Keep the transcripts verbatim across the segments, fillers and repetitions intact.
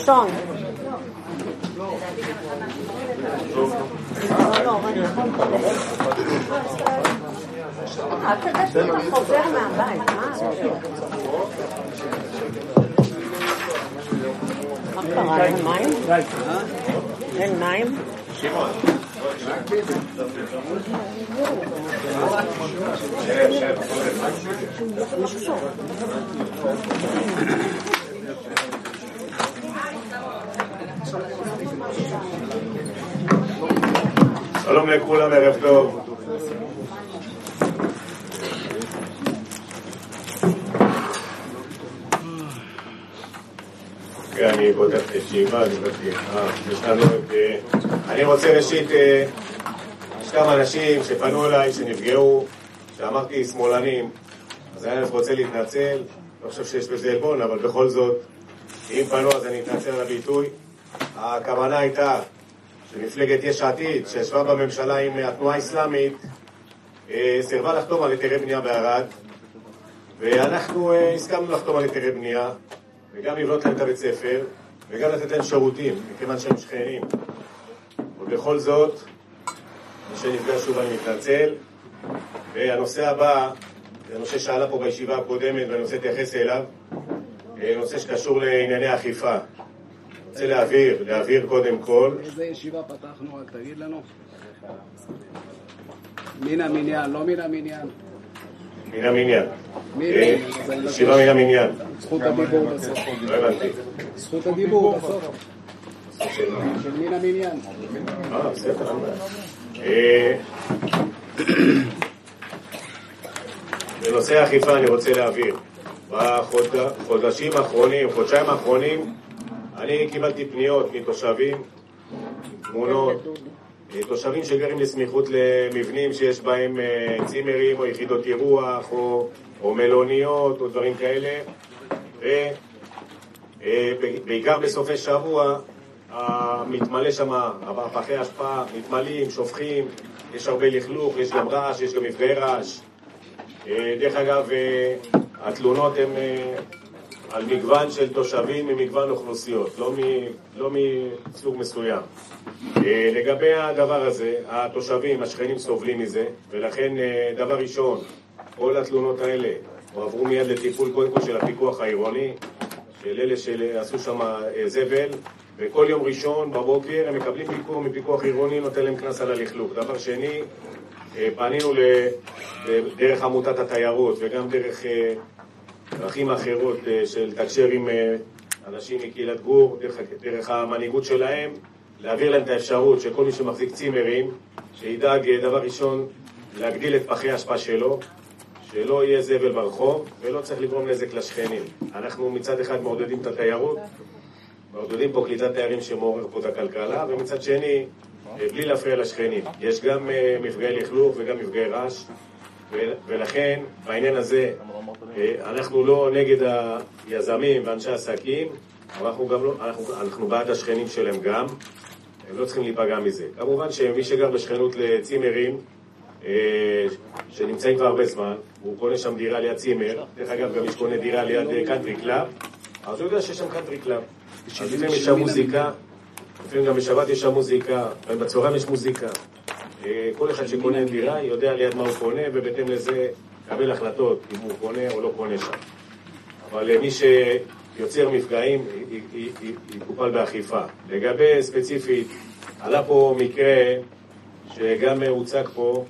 ראשון. לא, לא, רגע. אל תדעת שאתה חוזר מהבית, מה? מה קרה? אין מים? אין מים? שמעון. שלום לכולם, ערב טוב. אני פותח את הישיבה, אני רוצה ראשית, יש כמה אנשים שפנו אליי, שנפגעו, שאמרתי שמאלנים, אז אני רוצה להתנצל, לא חושב שיש בזה עלבון, אבל בכל זאת, אם פנו אז אני אתנצל על הביטוי. הכוונה הייתה שמפלגת יש עתיד, שישבה בממשלה עם התנועה האסלאמית, סירבה לחתום על היתרי בנייה בערד, ואנחנו הסכמנו לחתום על היתרי בנייה, וגם לבנות להם את הבית ספר, וגם לתת להם שירותים, מכיוון שהם שכנים. ובכל זאת, מי שנפגע שוב אני מתנצל, והנושא הבא, זה נושא שעלה פה בישיבה הקודמת, ואני רוצה להתייחס אליו, נושא שקשור לענייני אכיפה. אני רוצה להעביר, להעביר קודם כל. איזה ישיבה פתחנו, רק תגיד לנו. מן המניין, לא מן המניין. מן המניין. ישיבה מן המניין. זכות הדיבור בסוף. לא הבנתי. זכות הדיבור בסוף. של מן המניין. אה, בסדר. בנושא האכיפה אני רוצה להעביר. בחודשים האחרונים, חודשיים האחרונים, אני קיבלתי פניות מתושבים, תמונות, תושבים שגרים בסמיכות למבנים שיש בהם צימרים או יחידות אירוח או, או מלוניות או דברים כאלה, ובעיקר בסופי שבוע מתמלא שם, הפחי השפעה מתמלאים, שופכים, יש הרבה לכלוך, יש גם רעש, יש גם מפגעי רעש. דרך אגב, התלונות הן על מגוון של תושבים ממגוון אוכלוסיות, לא, מ, לא מסוג מסוים. לגבי הדבר הזה, התושבים, השכנים סובלים מזה, ולכן דבר ראשון, כל התלונות האלה עברו מיד לטיפול קודם כל של הפיקוח העירוני, של אלה שעשו שם זבל, וכל יום ראשון בבוקר הם מקבלים ביקור מפיקוח עירוני, נותן להם כנס על הלכלוך. דבר שני, פנינו דרך עמותת התיירות וגם דרך דרכים אחרות של תקשר עם אנשים מקהילת גור, דרך, דרך המנהיגות שלהם, להעביר להם את האפשרות שכל מי שמחזיק צימרים, שידאג דבר ראשון להגדיל את פחי ההשפעה שלו, שלא יהיה זבל ברחוב ולא צריך לגרום נזק לשכנים. אנחנו מצד אחד מעודדים את התיירות, מעודדים פה קליטת תיירים שמעורר פה את הכלכלה, ומצד שני, בלי להפריע לשכנים. יש גם מפגעי לכלוך וגם מפגעי רעש, ולכן בעניין הזה אנחנו לא נגד היזמים ואנשי העסקים, אבל אנחנו, גם לא, אנחנו, אנחנו בעד השכנים שלהם גם, הם לא צריכים להיפגע מזה. כמובן שמי שגר בשכנות לצימרים, שנמצאים כבר הרבה זמן, הוא קונה שם דירה ליד צימר, דרך אגב גם יש קונה דירה ליד קאנטרי קלאב, אז הוא יודע שיש שם קאנטרי קלאב. אז לפעמים יש שם מוזיקה, לפעמים גם בשבת יש שם מוזיקה, ובצהריים יש מוזיקה. כל אחד שקונה דירה יודע ליד מה הוא קונה, ובהתאם לזה קבל החלטות אם הוא קונה או לא קונה שם. אבל מי שיוצר מפגעים יטופל באכיפה. לגבי ספציפית, עלה פה מקרה שגם הוצג פה,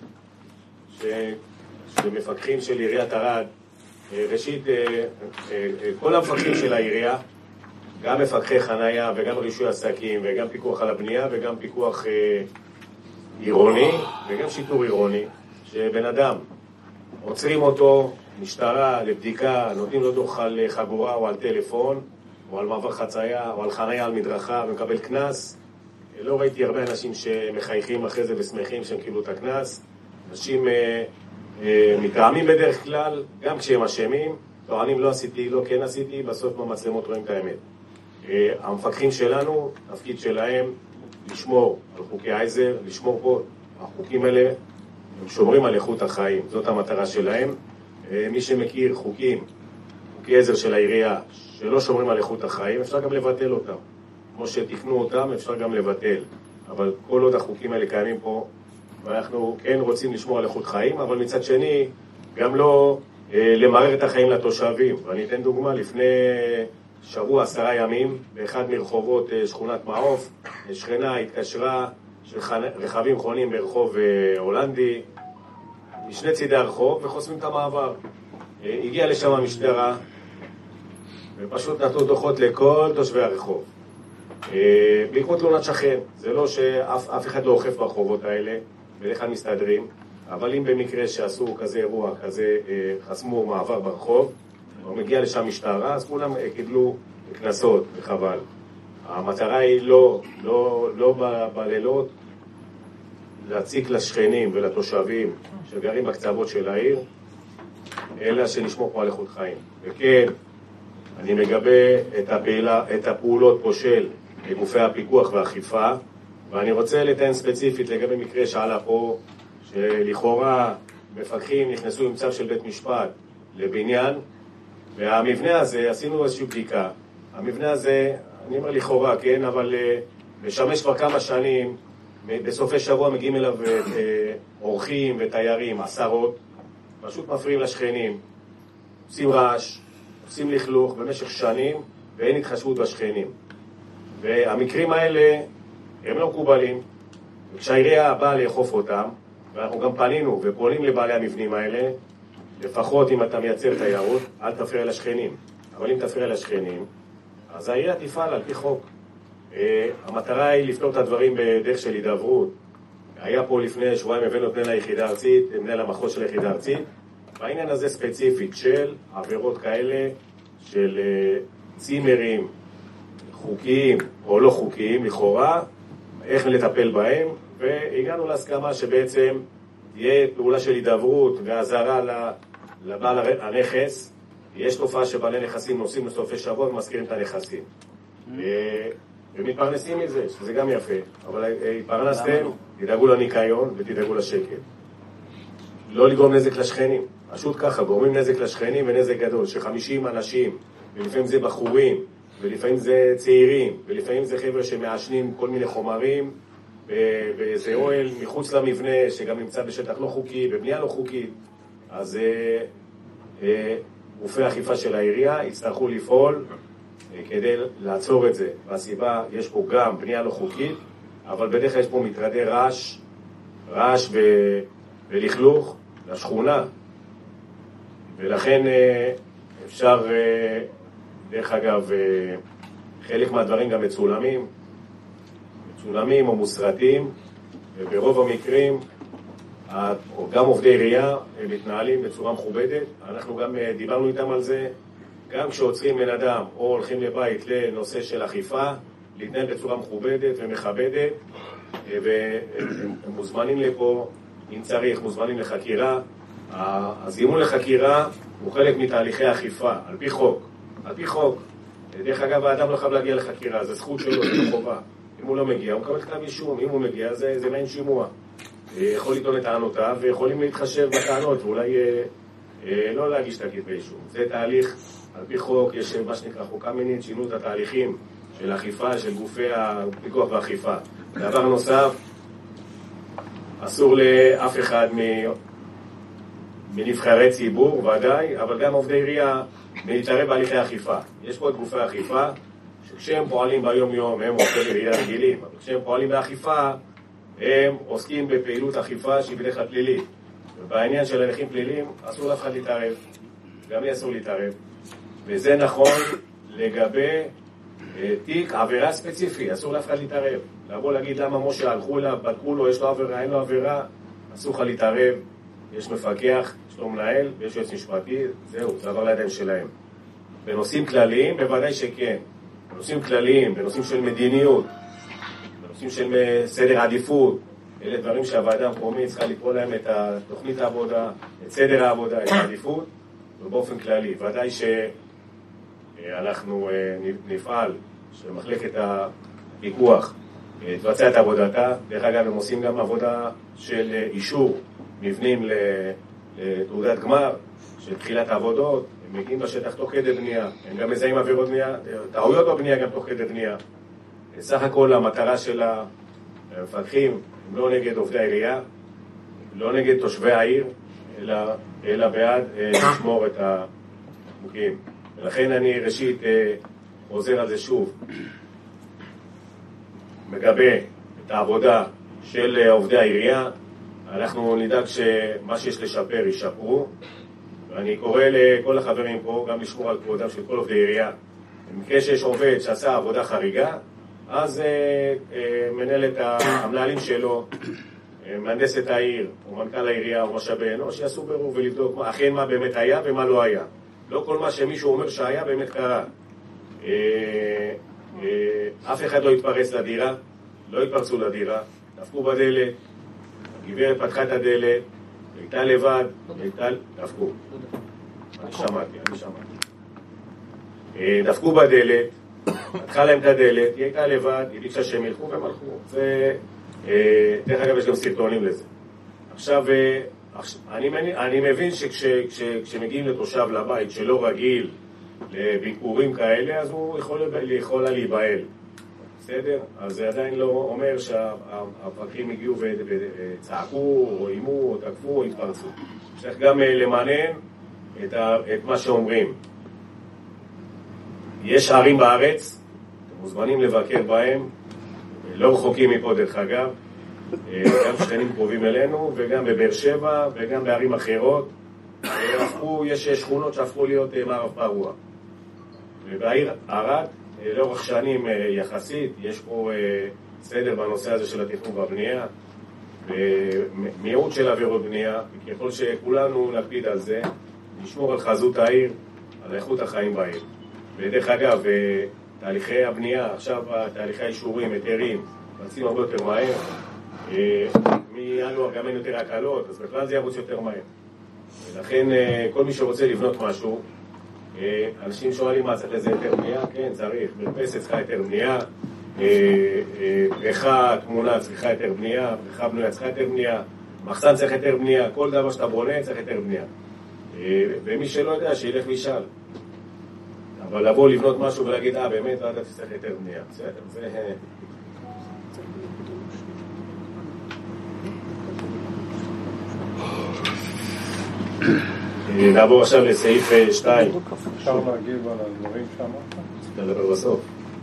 שמפקחים של עיריית ערד, ראשית, כל המפקחים של העירייה, גם מפקחי חנייה וגם רישוי עסקים וגם פיקוח על הבנייה וגם פיקוח עירוני וגם שיטור עירוני, שבן אדם עוצרים אותו, משטרה לבדיקה, נותנים לו דוח על חגורה או על טלפון או על מעבר חצייה או על חנייה על מדרכה ומקבל כנס. לא ראיתי הרבה אנשים שמחייכים אחרי זה ושמחים שהם קיבלו את הכנס. אנשים אה, אה, מתרעמים בדרך כלל, גם כשהם אשמים, טוענים לא עשיתי, לא כן עשיתי, בסוף במצלמות רואים את האמת. אה, המפקחים שלנו, התפקיד שלהם לשמור על חוקי העזר, לשמור פה, החוקים האלה, הם שומרים על איכות החיים, זאת המטרה שלהם. אה, מי שמכיר חוקים, חוקי עזר של העירייה, שלא שומרים על איכות החיים, אפשר גם לבטל אותם. כמו שתכנו אותם, אפשר גם לבטל. אבל כל עוד החוקים האלה קיימים פה, ואנחנו כן רוצים לשמור על איכות חיים, אבל מצד שני, גם לא אה, למרר את החיים לתושבים. ואני אתן דוגמה, לפני שבוע, עשרה ימים, באחד מרחובות אה, שכונת מעוף, שכנה התקשרה של רכבים חונים ברחוב אה, הולנדי, משני צידי הרחוב, וחוסמים את המעבר. אה, הגיעה לשם המשטרה, ופשוט נתנו דוחות לכל תושבי הרחוב. אה, בעקבות תלונת שכן, זה לא שאף אף אחד לא אוכף ברחובות האלה, בדרך כלל מסתדרים, אבל אם במקרה שעשו כזה אירוע, כזה אה, חסמו מעבר ברחוב, או מגיע לשם משטרה, אז כולם אה, קיבלו כנסות, וחבל. המטרה היא לא, לא, לא ב, בלילות להציק לשכנים ולתושבים שגרים בקצוות של העיר, אלא שנשמור פה על איכות חיים. וכן, אני מגבה את, הפעילה, את הפעולות פה של גופי הפיקוח והאכיפה, ואני רוצה לטען ספציפית לגבי מקרה שעלה פה, שלכאורה מפקחים נכנסו עם צו של בית משפט לבניין, והמבנה הזה, עשינו איזושהי בדיקה, המבנה הזה, אני אומר לכאורה, כן, אבל uh, משמש כבר כמה שנים, בסופי שבוע מגיעים אליו uh, אורחים ותיירים, עשרות, פשוט מפריעים לשכנים, עושים רעש, עושים לכלוך במשך שנים, ואין התחשבות בשכנים. והמקרים האלה הם לא מקובלים, וכשהעירייה באה לאכוף אותם, ואנחנו גם פנינו ופועלים לבעלי המבנים האלה, לפחות אם אתה מייצר תיירות, אל תפריע לשכנים. אבל אם תפריע לשכנים, אז העירייה תפעל על פי חוק. Uh, המטרה היא לפתור את הדברים בדרך של הידברות. היה פה לפני שבועיים הבאנו את מנהל היחידה הארצית, מנהל המחוז של היחידה הארצית, בעניין הזה ספציפית של עבירות כאלה, של uh, צימרים, חוקיים או לא חוקיים, לכאורה, איך לטפל בהם, והגענו להסכמה שבעצם תהיה פעולה של הידברות והזרה לבעל הנכס. יש תופעה שבעלי נכסים נוסעים לסופי שבוע ומזכירים את הנכסים. ומתפרנסים מזה, שזה גם יפה, אבל התפרנסתם, תדאגו לניקיון ותדאגו לשקט. לא לגרום נזק לשכנים, פשוט ככה, גורמים נזק לשכנים ונזק גדול, שחמישים אנשים, ולפעמים זה בחורים, ולפעמים זה צעירים, ולפעמים זה חבר'ה שמעשנים כל מיני חומרים, באיזה אוהל מחוץ למבנה, שגם נמצא בשטח לא חוקי, בבנייה לא חוקית. אז אה, אה, גופי האכיפה של העירייה יצטרכו לפעול אה, כדי לעצור את זה. והסיבה, יש פה גם בנייה לא חוקית, אבל בדרך כלל יש פה מטרדי רעש, רעש ו... ולכלוך לשכונה. ולכן אה, אפשר, אה, דרך אגב, אה, חלק מהדברים גם מצולמים, מצולמים או מוסרטים, וברוב המקרים, גם עובדי עירייה הם מתנהלים בצורה מכובדת. אנחנו גם דיברנו איתם על זה, גם כשעוצרים בן אדם או הולכים לבית לנושא של אכיפה, להתנהל בצורה מכובדת ומכבדת, והם מוזמנים לפה, אם צריך, מוזמנים לחקירה. הזימון לחקירה הוא חלק מתהליכי אכיפה, על פי חוק. על פי חוק. דרך אגב, האדם לא חייב להגיע לחקירה, זה זכות שלו, זה חובה. אם הוא לא מגיע, הוא מקבל כתב אישום. אם הוא מגיע, זה, זה מעין שימוע. יכול לטעון את טענותיו, ויכולים להתחשב בטענות, ואולי אה, אה, לא להגיש את הכתבי אישום. זה תהליך, על פי חוק, יש מה שנקרא חוקה מינית, שינו את התהליכים של אכיפה, של גופי הפיקוח והאכיפה. דבר נוסף, אסור לאף אחד מ... מנבחרי ציבור, ודאי, אבל גם עובדי עירייה, להתערב בהליכי אכיפה. יש פה את גופי האכיפה, שכשהם פועלים ביום יום, הם עובדי עירייה רגילים, אבל כשהם פועלים באכיפה, הם עוסקים בפעילות אכיפה שהיא בדרך כלל פלילית. ובעניין של הליכים פליליים, אסור לאף אחד להתערב. גם לי אסור להתערב. וזה נכון לגבי תיק עבירה ספציפי, אסור לאף אחד להתערב. לבוא להגיד למה משה הלכו אליו, בדקו לו, יש לו עבירה, אין לו עבירה, אסור לך להתערב. יש מפקח, יש לו מנהל, ויש יועץ משפטי, זהו, זה עבר לידיים שלהם. בנושאים כלליים, בוודאי שכן. בנושאים כלליים, בנושאים של מדיניות, בנושאים של סדר עדיפות, אלה דברים שהוועדה המקומית צריכה לקרוא להם את תוכנית העבודה, את סדר העבודה, את העדיפות, ובאופן כללי. ודאי שאנחנו נפעל, שמחלקת הפיקוח תבצע את עבודתה. דרך אגב, הם עושים גם עבודה של אישור מבנים לתעודת גמר, של תחילת העבודות, הם מגיעים לשטח תוך כדי בנייה, הם גם מזהים עבירות בנייה, טעויות בבנייה גם תוך כדי בנייה. סך הכל המטרה של המפקחים הם לא נגד עובדי העירייה, לא נגד תושבי העיר, אלא, אלא בעד לשמור את החוקים. ולכן אני ראשית חוזר על זה שוב. מגבה את העבודה של עובדי העירייה, אנחנו נדאג שמה שיש לשפר ישפרו, ואני קורא לכל החברים פה גם לשמור על כבודם של כל עובדי עירייה. במקרה שיש עובד שעשה עבודה חריגה, אז אה, אה, מנהל את המנהלים שלו, אה, מהנדס את העיר, או מנכ"ל העירייה, או משאבי אנוש, שיעשו ברור ולבדוק מה, אכן מה באמת היה ומה לא היה. לא כל מה שמישהו אומר שהיה באמת קרה. אה, אה, אף אחד לא התפרץ לדירה, לא התפרצו לדירה, דפקו בדלת, הגברת פתחה את הדלת, הייתה לבד, הייתה... דפקו. אני שמעתי, אני שמעתי. דפקו בדלת, פתחה להם את הדלת, היא הייתה לבד, היא ביקשה שהם ילכו והם הלכו. דרך אגב, יש גם סרטונים לזה. עכשיו, אני מבין שכשמגיעים לתושב לבית שלא רגיל לביקורים כאלה, אז הוא יכול להיבהל. בסדר? אז זה עדיין לא אומר שהפרקים הגיעו וצעקו, או אימו, או תקפו, או התפרצו. צריך גם למענן את, את מה שאומרים. יש ערים בארץ, אתם מוזמנים לבקר בהם, לא רחוקים מפה דרך אגב, גם שכנים קרובים אלינו, וגם בבאר שבע, וגם בערים אחרות. הפכו, יש שכונות שהפכו להיות מערב פרוע. ובעיר ערד, לאורך שנים יחסית, יש פה סדר בנושא הזה של התכנון והבנייה, ומיעוט של עבירות בנייה, וככל שכולנו נקפיד על זה, נשמור על חזות העיר, על איכות החיים בעיר. ודרך אגב, תהליכי הבנייה, עכשיו תהליכי האישורים, היתרים, רצים הרבה יותר מהר, מינואר גם אין יותר הקלות, אז בכלל זה ירוץ יותר מהר. ולכן כל מי שרוצה לבנות משהו, אנשים שואלים מה צריך לזה היתר בנייה? כן, צריך. מרפסת צריכה היתר בנייה, בריכה, תמונה צריכה היתר בנייה, בריכה בנויה צריכה היתר בנייה, מחסן צריך היתר בנייה, כל דבר שאתה בונה צריך היתר בנייה. ומי שלא יודע, שילך וישאל. אבל לבוא לבנות משהו ולהגיד, אה, באמת, לא יודעת שצריך היתר בנייה. בסדר, זה... נעבור עכשיו לסעיף שתיים. אפשר להגיב על הדברים שאמרת? נדבר בסוף.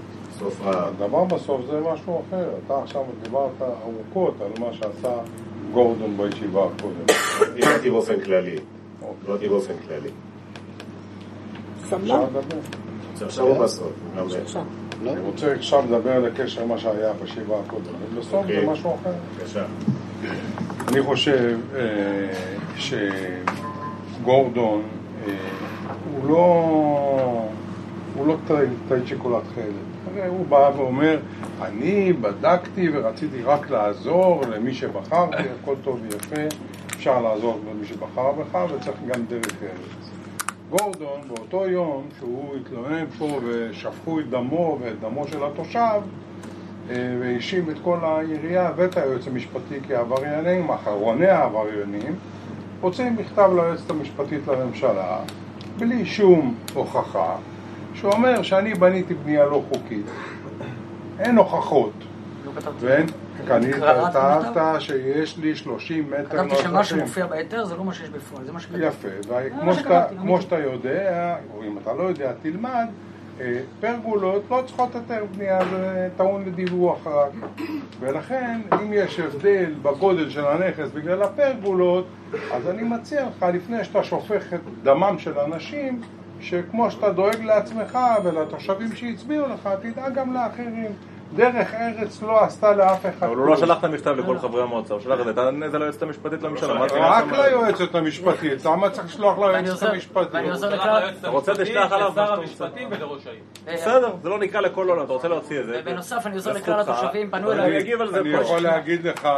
הדבר בסוף זה משהו אחר. אתה עכשיו דיברת ארוכות על מה שעשה גורדון בישיבה הקודם. דיברתי באופן כללי. דיברתי באופן כללי. אפשר לדבר? עכשיו הוא בסוף. אני רוצה עכשיו לדבר לקשר מה שהיה בישיבה הקודם. ובסוף זה משהו אחר. בבקשה. אני חושב ש... גורדון הוא לא הוא לא תאי שיקולת חלק. הוא בא ואומר, אני בדקתי ורציתי רק לעזור למי שבחרתי, הכל טוב ויפה, אפשר לעזור למי שבחר בך וצריך גם דרך ארץ. גורדון באותו יום שהוא התלונן פה ושפכו את דמו ואת דמו של התושב והאשים את כל העירייה ואת היועץ המשפטי כעבריינים, אחרוני העבריינים, רוצים מכתב ליועצת המשפטית לממשלה, בלי שום הוכחה, שאומר שאני בניתי בנייה לא חוקית. אין הוכחות. ואין, אני כתבת שיש לי שלושים מטר נוספים. כתבתי שמה שמופיע ביתר זה לא מה שיש בפועל, זה מה שכתבתי. יפה, וכמו שאתה יודע, או אם אתה לא יודע, תלמד, פרגולות לא צריכות יותר בנייה, זה טעון לדיווח רק. ולכן, אם יש הבדל בגודל של הנכס בגלל הפרגולות, אז אני מציע לך, לפני שאתה שופך את דמם של אנשים, שכמו שאתה דואג לעצמך ולתושבים שהצביעו לך, תדאג גם לאחרים. דרך ארץ לא עשתה לאף אחד. אבל הוא לא שלח את המכתב לכל חברי המועצה, הוא שלח את זה, זה ליועצת המשפטית לממשלה. רק ליועצת המשפטית, למה צריך לשלוח ליועצת המשפטית? אתה רוצה לשלוח עליו לשר המשפטים ולראש העיר. בסדר, זה לא נקרא לכל עולם, אתה רוצה להוציא את זה. ובנוסף אני עוזר לכלל התושבים, פנו אליי. אני אגיב על זה פה. אני יכול להגיד לך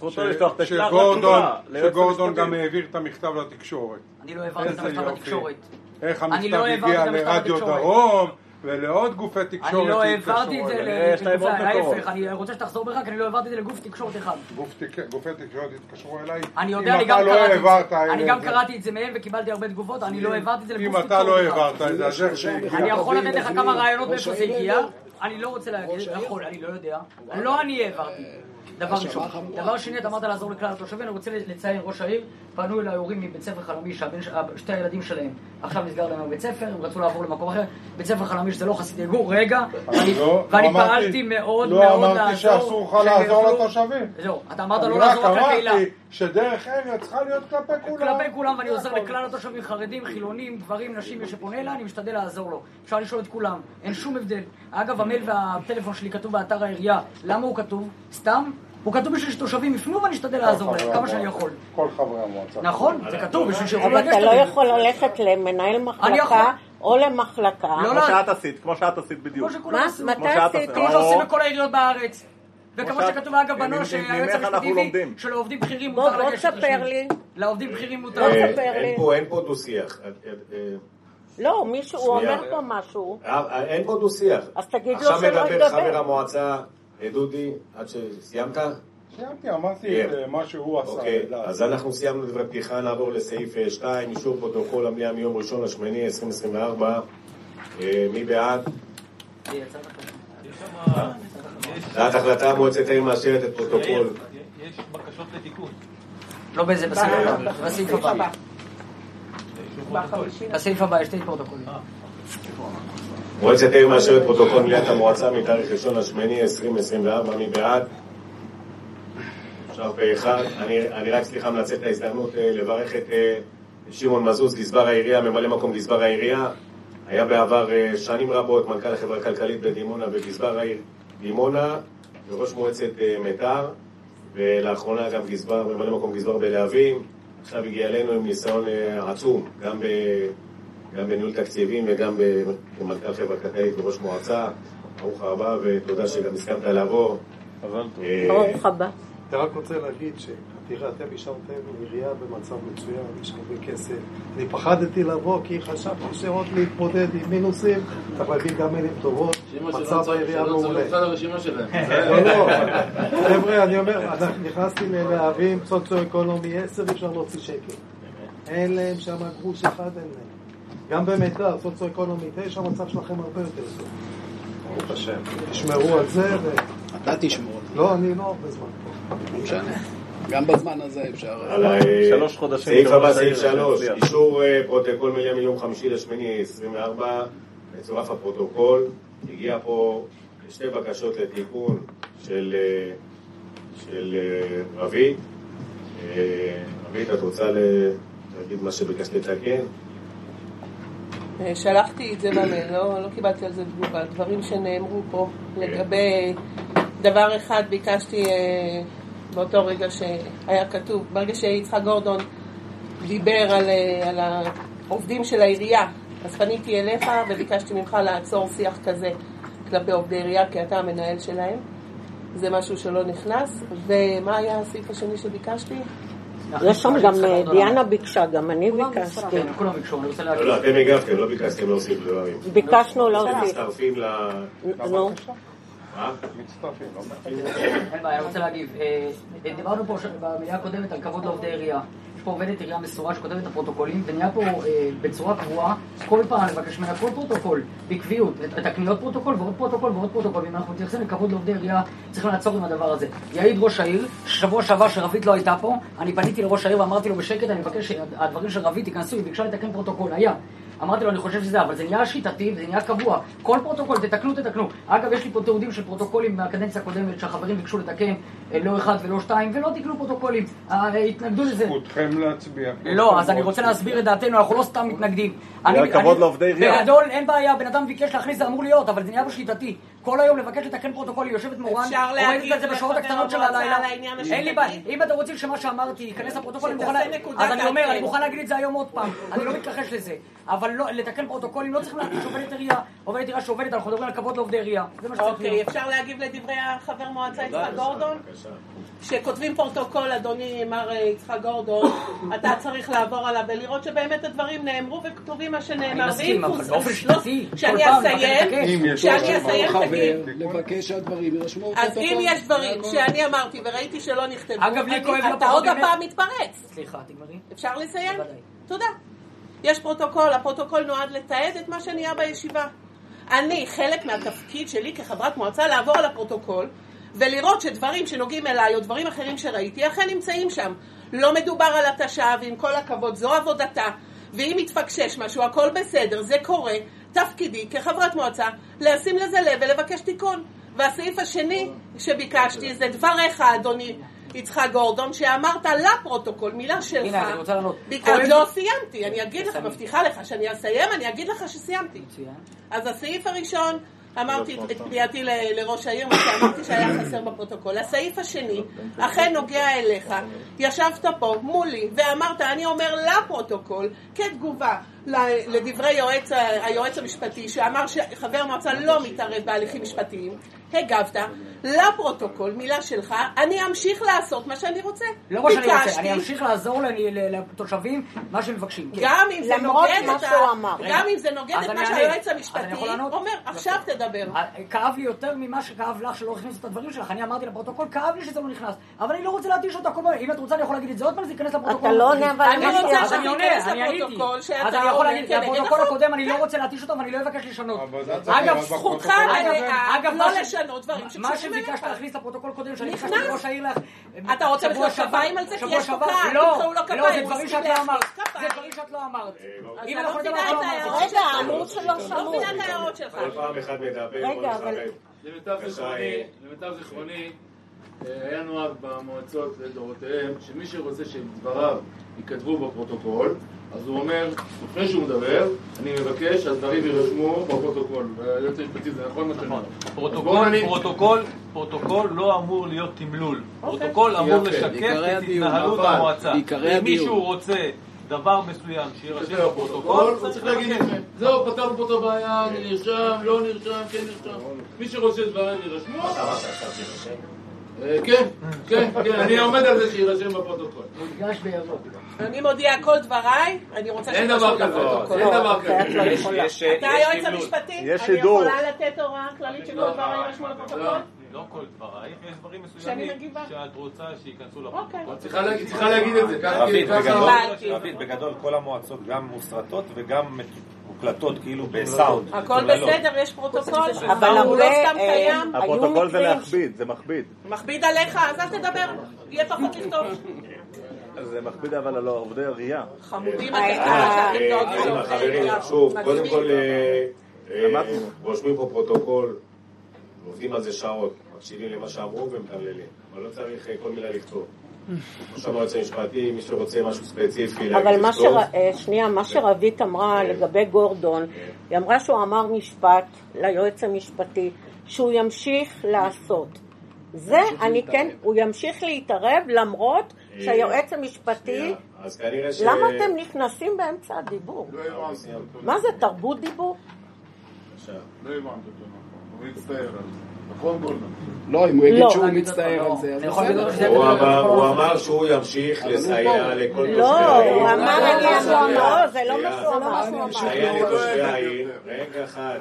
שגורדון גם העביר את המכתב לתקשורת. אני לא העברתי את המכתב לתקשורת. איך המכתב הגיע לרדיו דרום, ולעוד גופי תקשורת. אני לא העברתי את זה להפך, אני רוצה שתחזור בך, כי אני לא העברתי את זה לגוף תקשורת אחד. גופי תקשורת התקשרו אליי. אני יודע, אני גם קראתי את זה מהם וקיבלתי הרבה תגובות, אני לא העברתי את זה לגוף תקשורת אחד. אם אתה לא העברת את זה, הדרך שהגיע. אני יכול לתת לך כמה רעיונות מאיפה זה הגיע, אני לא רוצה להגיד, יכול, אני לא יודע. לא אני העברתי. דבר ראשון. דבר שני, אתה אמרת לעזור לכלל התושבים, אני רוצה לציין, ראש העיר, פנו אליי הורים מבית ספר חלמיש, שתי הילדים שלהם עכשיו נסגר להם בבית ספר, הם רצו לעבור למקום אחר, בית ספר חלמיש זה לא חסידי גור, רגע, ואני פעלתי מאוד מאוד לעזור. לא אמרתי שאסור לך לעזור לתושבים. לא, אתה אמרת לא לעזור רק לקהילה. רק אמרתי שדרך ארץ צריכה להיות כלפי כולם. כלפי כולם, ואני עוזר לכלל התושבים, חרדים, חילונים, גברים, נשים, מי שפונה אליי, אני משתדל לעזור לו. אפשר לשאול את כולם, אין שום הבדל. אגב, המייל והטלפון שלי כתוב באתר העירייה. למה הוא כתוב? סתם? הוא כתוב בשביל שתושבים יפנו ואני אשתדל לעזור להם, כמה שאני יכול. כל חברי המועצה. נכון, זה כתוב בשביל שיכולו אבל לגשת. אתה לא יכול ללכת למנהל מחלקה או למחלקה. כמו שאת עשית, כמו שאת עשית בדיוק. מה? מתי עשית? כמו שעושים בכל העיריות בארץ. וכמו שכתוב אגב בנוהל שהיועץ המשפטי שלעובדים בכירים מותר לגשת. בוא תספר לי. לעובדים בכירים מותר. אין פה דו-שיח. לא, מישהו, הוא אומר פה משהו. אין פה דו-שיח. אז תגיד לו שלא עכשיו מדבר ידבר. חבר המועצה, דודי, עד שסיימת? סיימתי, אמרתי את מה שהוא עשה. אוקיי, אז אנחנו סיימנו דברי פתיחה, נעבור לסעיף שתיים, אישור פרוטוקול המליאה מיום ראשון לשמיני עשרים עשרים וארבע. מי בעד? דעת החלטה, מועצת העיר מאשרת את פרוטוקול. יש בקשות לתיקון. לא בזה, בסעיף הבא. בסעיף הבא יש שתי פרוטוקולים. מועצת העיר מאשרת פרוטוקול מליאת המועצה מתאריך ראשון לשמיני עשרים עשרים וארבע. מי בעד? עכשיו פה אחד. אני, אני רק סליחה מנצל את ההזדמנות לברך את שמעון מזוז, גזבר העירייה, ממלא מקום גזבר העירייה. היה בעבר שנים רבות מנכ"ל החברה הכלכלית בדימונה וגזבר העיר דימונה וראש מועצת מיתר, ולאחרונה גם גזבר, ממלא מקום גזבר בלהבים. עכשיו הגיע אלינו עם ניסיון עצום, גם, ב, גם בניהול תקציבים וגם במנכ"ל חברה כלכלית וראש מועצה. ברוך הבא ותודה שגם הסכמת לעבור. ברוך הבא. אתה רק רוצה להגיד שתראה, אתם השארתם עירייה במצב מצוין, יש הרבה כסף. אני פחדתי לבוא כי חשבתי שעוד להתמודד עם מינוסים, צריך להגיד גם מילים טובות, מצב העירייה מעולה. לא, לא, חבר'ה, אני אומר, נכנסתי ללהבים סוציו-אקונומי עשר, אפשר להוציא שקל. אין להם שם גרוש אחד, אין להם. גם במיתר, סוציו-אקונומי תשע, המצב שלכם הרבה יותר טוב. ברוך השם. תשמרו על זה ו... אתה תשמור. לא, אני לא הרבה זמן. לא משנה. גם בזמן הזה אפשר... שלוש חודשים. סעיף הבא, סעיף שלוש. אישור פרוטוקול מליאה מיום חמישי לשמיני עשרים וארבע. מצורף הפרוטוקול. הגיע פה שתי בקשות לתיקון של של רבית. רבית, את רוצה להגיד מה שביקשת לתקן? שלחתי את זה במייל, לא, לא קיבלתי על זה תגובה. דברים שנאמרו פה לגבי דבר אחד ביקשתי באותו רגע שהיה כתוב, ברגע שיצחק גורדון דיבר על, על העובדים של העירייה, אז פניתי אליך וביקשתי ממך לעצור שיח כזה כלפי עובדי עירייה, כי אתה המנהל שלהם. זה משהו שלא נכנס. ומה היה הסעיף השני שביקשתי? יש שם גם דיאנה ביקשה, גם אני ביקשתי. כולם ביקשו, אני רוצה להגיד. לא, אתם הגבתם, לא ביקשתם להוסיף דברים. ביקשנו להוסיף. מצטרפים ל... נו. מה? מצטרפים, לא אין בעיה, אני רוצה להגיב. דיברנו פה במליאה הקודמת על כבוד לעובדי עירייה. יש פה עובדת עירייה מסורה שכותבת את הפרוטוקולים, ונהיה פה בצורה קבועה, כל פעם לבקש ממנה כל פרוטוקול, בקביעות, לתקני עוד פרוטוקול ועוד פרוטוקול ועוד פרוטוקול, ואם אנחנו מתייחסים לכבוד לעובדי עירייה, צריכים לעצור עם הדבר הזה. יעיד ראש העיר, שבוע שעבר שרבית לא הייתה פה, אני פניתי לראש העיר ואמרתי לו בשקט, אני מבקש שהדברים של רבית ייכנסו, היא ביקשה לתקן פרוטוקול, היה. אמרתי לו, אני חושב שזה, אבל זה נהיה שיטתי וזה נהיה קבוע. כל פרוטוקול, תתקנו, תתקנו. אגב, יש לי פה תיעודים של פרוטוקולים מהקדנציה הקודמת שהחברים ביקשו לתקן, לא אחד ולא שתיים, ולא תקנו פרוטוקולים. התנגדו לזה. זכותכם להצביע. לא, אז אני רוצה להסביר את דעתנו, אנחנו לא סתם מתנגדים. כבוד לעובדי עירייה. בגדול, אין בעיה, בן אדם ביקש להכניס, זה אמור להיות, אבל זה נהיה בשיטתי. כל היום לבקש לתקן פרוטוקול, היא יושבת מורן, עומדת על זה בשעות הקטנות של הלילה. אין לי בעיה, אם אתם רוצים שמה שאמרתי ייכנס לפרוטוקול, אז אני אומר, אני מוכן להגיד את זה היום עוד פעם, אני לא מתכחש לזה. אבל לתקן פרוטוקולים לא צריכים להגיד שעובדת עירייה, עובדת עירייה שעובדת, אנחנו מדברים על כבוד לעובדי עירייה. אוקיי, אפשר להגיב לדברי החבר מועצה יצחק גורדון? שכותבים פרוטוקול, אדוני מר יצחק גורדון, אתה צריך לעבור עליו ולראות שבאמת הדברים נאמרו וכתובים מה שנאמר. מסכים, אבל באופן שיטתי, שאני אסיים, שאני אסיים תגיד. לבקש שהדברים יירשמו בפרוטוקול. אז אם יש דברים שאני אמרתי וראיתי שלא נכתבו, אגב, לי כואב לא אתה עוד הפעם מתפרץ. סליחה, תגמרי. אפשר לסיים? תודה. יש פרוטוקול, הפרוטוקול נועד לתעד את מה שנהיה בישיבה. אני, חלק מהתפקיד שלי כחברת מועצה, לעבור על הפרוטוקול ולראות שדברים שנוגעים אליי או דברים אחרים שראיתי אכן נמצאים שם. לא מדובר על התשעה, ועם כל הכבוד זו עבודתה, ואם מתפקשש משהו הכל בסדר, זה קורה. תפקידי כחברת מועצה לשים לזה לב ולבקש תיקון. והסעיף השני שביקשתי זה דבר אחד, אדוני יצחק גורדון, שאמרת לפרוטוקול, מילה שלך. הנה, אני רוצה לענות. עוד לא סיימתי, אני אגיד לך, מבטיחה לך שאני אסיים, אני אגיד לך שסיימתי. אז הסעיף הראשון, אמרתי את פנייתי לראש העיר, מה שאמרתי שהיה חסר בפרוטוקול. הסעיף השני, אכן נוגע אליך, ישבת פה מולי ואמרת, אני אומר לפרוטוקול, כתגובה לדברי יועץ, היועץ המשפטי, שאמר שחבר מועצה לא מתערב בהליכים משפטיים, הגבת לפרוטוקול, מילה שלך, אני אמשיך לעשות מה שאני רוצה. לא מה שאני רוצה, אני אמשיך לעזור לתושבים מה שמבקשים. גם אם זה נוגד את גם אם זה נוגד את מה שהיועץ המשפטי אומר, עכשיו תדבר. כאב לי יותר ממה שכאב לך שלא הכניסו את הדברים שלך. אני אמרתי לפרוטוקול, כאב לי שזה לא נכנס, אבל אני לא רוצה להתיש אותה כל פעם. אם את רוצה אני יכול להגיד את זה עוד פעם, זה ייכנס לפרוטוקול. אתה לא עונה, אבל אני רוצה שזה ייכנס לפרוטוקול. אז אני יכול להגיד, כי הפרוטוקול הקודם אני לא רוצה להתיש אותו ואני לא אבקש לשנות. אגב, זכותך לא לשנות דברים מה שביקשת להכניס לפרוטוקול קודם, שאני ביקשתי לראש העיר לך... אתה רוצה לשאול כפיים על זה? כי יש פה קהל, לא, לא, זה דברים שאת לא אמרת. זה דברים שאת לא אמרת. אם אנחנו נדבר את ההערות רגע, העמוד שלו שמור. לא מבינה את ההערות שלך. כל פעם אחד מדבר, רגע, אבל... למיטב זיכרוני, היה נוהג במועצות לדורותיהם, שמי שרוצה שדבריו ייכתבו בפרוטוקול, אז הוא אומר, לפני שהוא מדבר, אני מבקש שהדברים יירשמו בפרוטוקול. היועץ המשפטי, זה נכון מה שאני אומר. פרוטוקול לא אמור להיות תמלול. פרוטוקול אמור לשקף את התנהלות המועצה. אם מישהו רוצה דבר מסוים שירשם בפרוטוקול, הוא צריך להגיד את זה. זהו, פתרנו פה את הבעיה, נרשם, לא נרשם, כן נרשם. מי שרוצה דברים יירשמו. כן, כן, כן, אני עומד על זה שירשם בפרוטוקול. מודגש בירוק. אני מודיע כל דבריי, אני רוצה אין דבר כזה, אין דבר כזה. אתה היועץ המשפטי, אני יכולה לתת הוראה כללית שכל דבריי יירשמו לפרוטוקול? לא כל דבריי, יש דברים מסוימים שאת רוצה שייכנסו לפרוטוקול. צריכה להגיד את זה. רבית, בגדול כל המועצות גם מוסרטות וגם מוקלטות כאילו בסאונד. הכל בסדר, יש פרוטוקול, אבל הוא לא סתם קיים. הפרוטוקול זה להכביד, זה מכביד. מכביד עליך, אז אל תדבר, יהיה פחות לכתוב. זה מכביד אבל על עובדי עירייה. חמודים חברים, שוב, קודם כל רושמים פה פרוטוקול, עובדים על זה שעות, מקשיבים למה שאמרו ומתמללים, אבל לא צריך כל מילה לכתוב. עכשיו היועץ המשפטי, מי שרוצה משהו ספציפי אבל מה שר... שנייה, מה שרבית אמרה לגבי גורדון, היא אמרה שהוא אמר משפט ליועץ המשפטי שהוא ימשיך לעשות. זה אני כן, הוא ימשיך להתערב למרות שהיועץ המשפטי... למה אתם נכנסים באמצע הדיבור? מה זה, תרבות דיבור? לא הבנת אותו, הוא מצטער על זה. נכון גולדון? לא, אם הוא יגיד שהוא מצטער על זה, הוא אמר שהוא ימשיך לסייע לכל תושבי העיר. לא, הוא אמר אני אמר, זה לא מה שהוא אמר. לסייע לתושבי העיר. רגע אחד,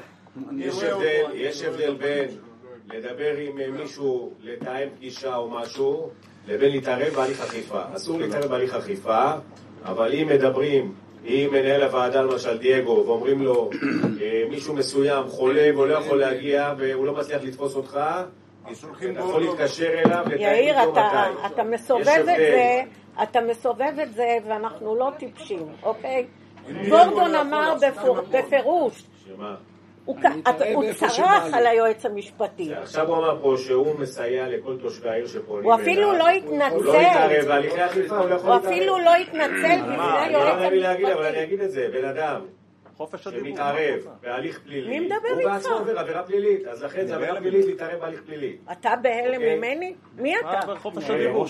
יש הבדל בין לדבר עם מישהו, לתאם פגישה או משהו, לבין להתערב בהליך אכיפה. אסור להתערב בהליך אכיפה, אבל אם מדברים עם מנהל הוועדה למשל דייגו ואומרים לו מישהו מסוים חולה והוא לא יכול להגיע והוא לא מצליח לתפוס אותך, אתה יכול להתקשר אליו יאיר, אתה מסובב את זה, אתה מסובב את זה ואנחנו לא טיפשים, אוקיי? גורדון אמר בפירוש, הוא צרח על היועץ המשפטי. עכשיו הוא אמר פה שהוא מסייע לכל תושבי העיר שפועלים. הוא אפילו לא התנצל. הוא לא יתערב בהליכי אכיפה, הוא לא יכול להתערב. הוא אפילו לא התנצל בפני היועץ המשפטי. אבל אני אגיד את זה, בן אדם שמתערב בהליך פלילי, מי מדבר הוא איתך? בעצמו עובר עבירה פלילית, אז לכן זה עבירה פלילית להתערב בהליך פלילי. אתה בהלם ממני? מי אתה? חופש הדיבור,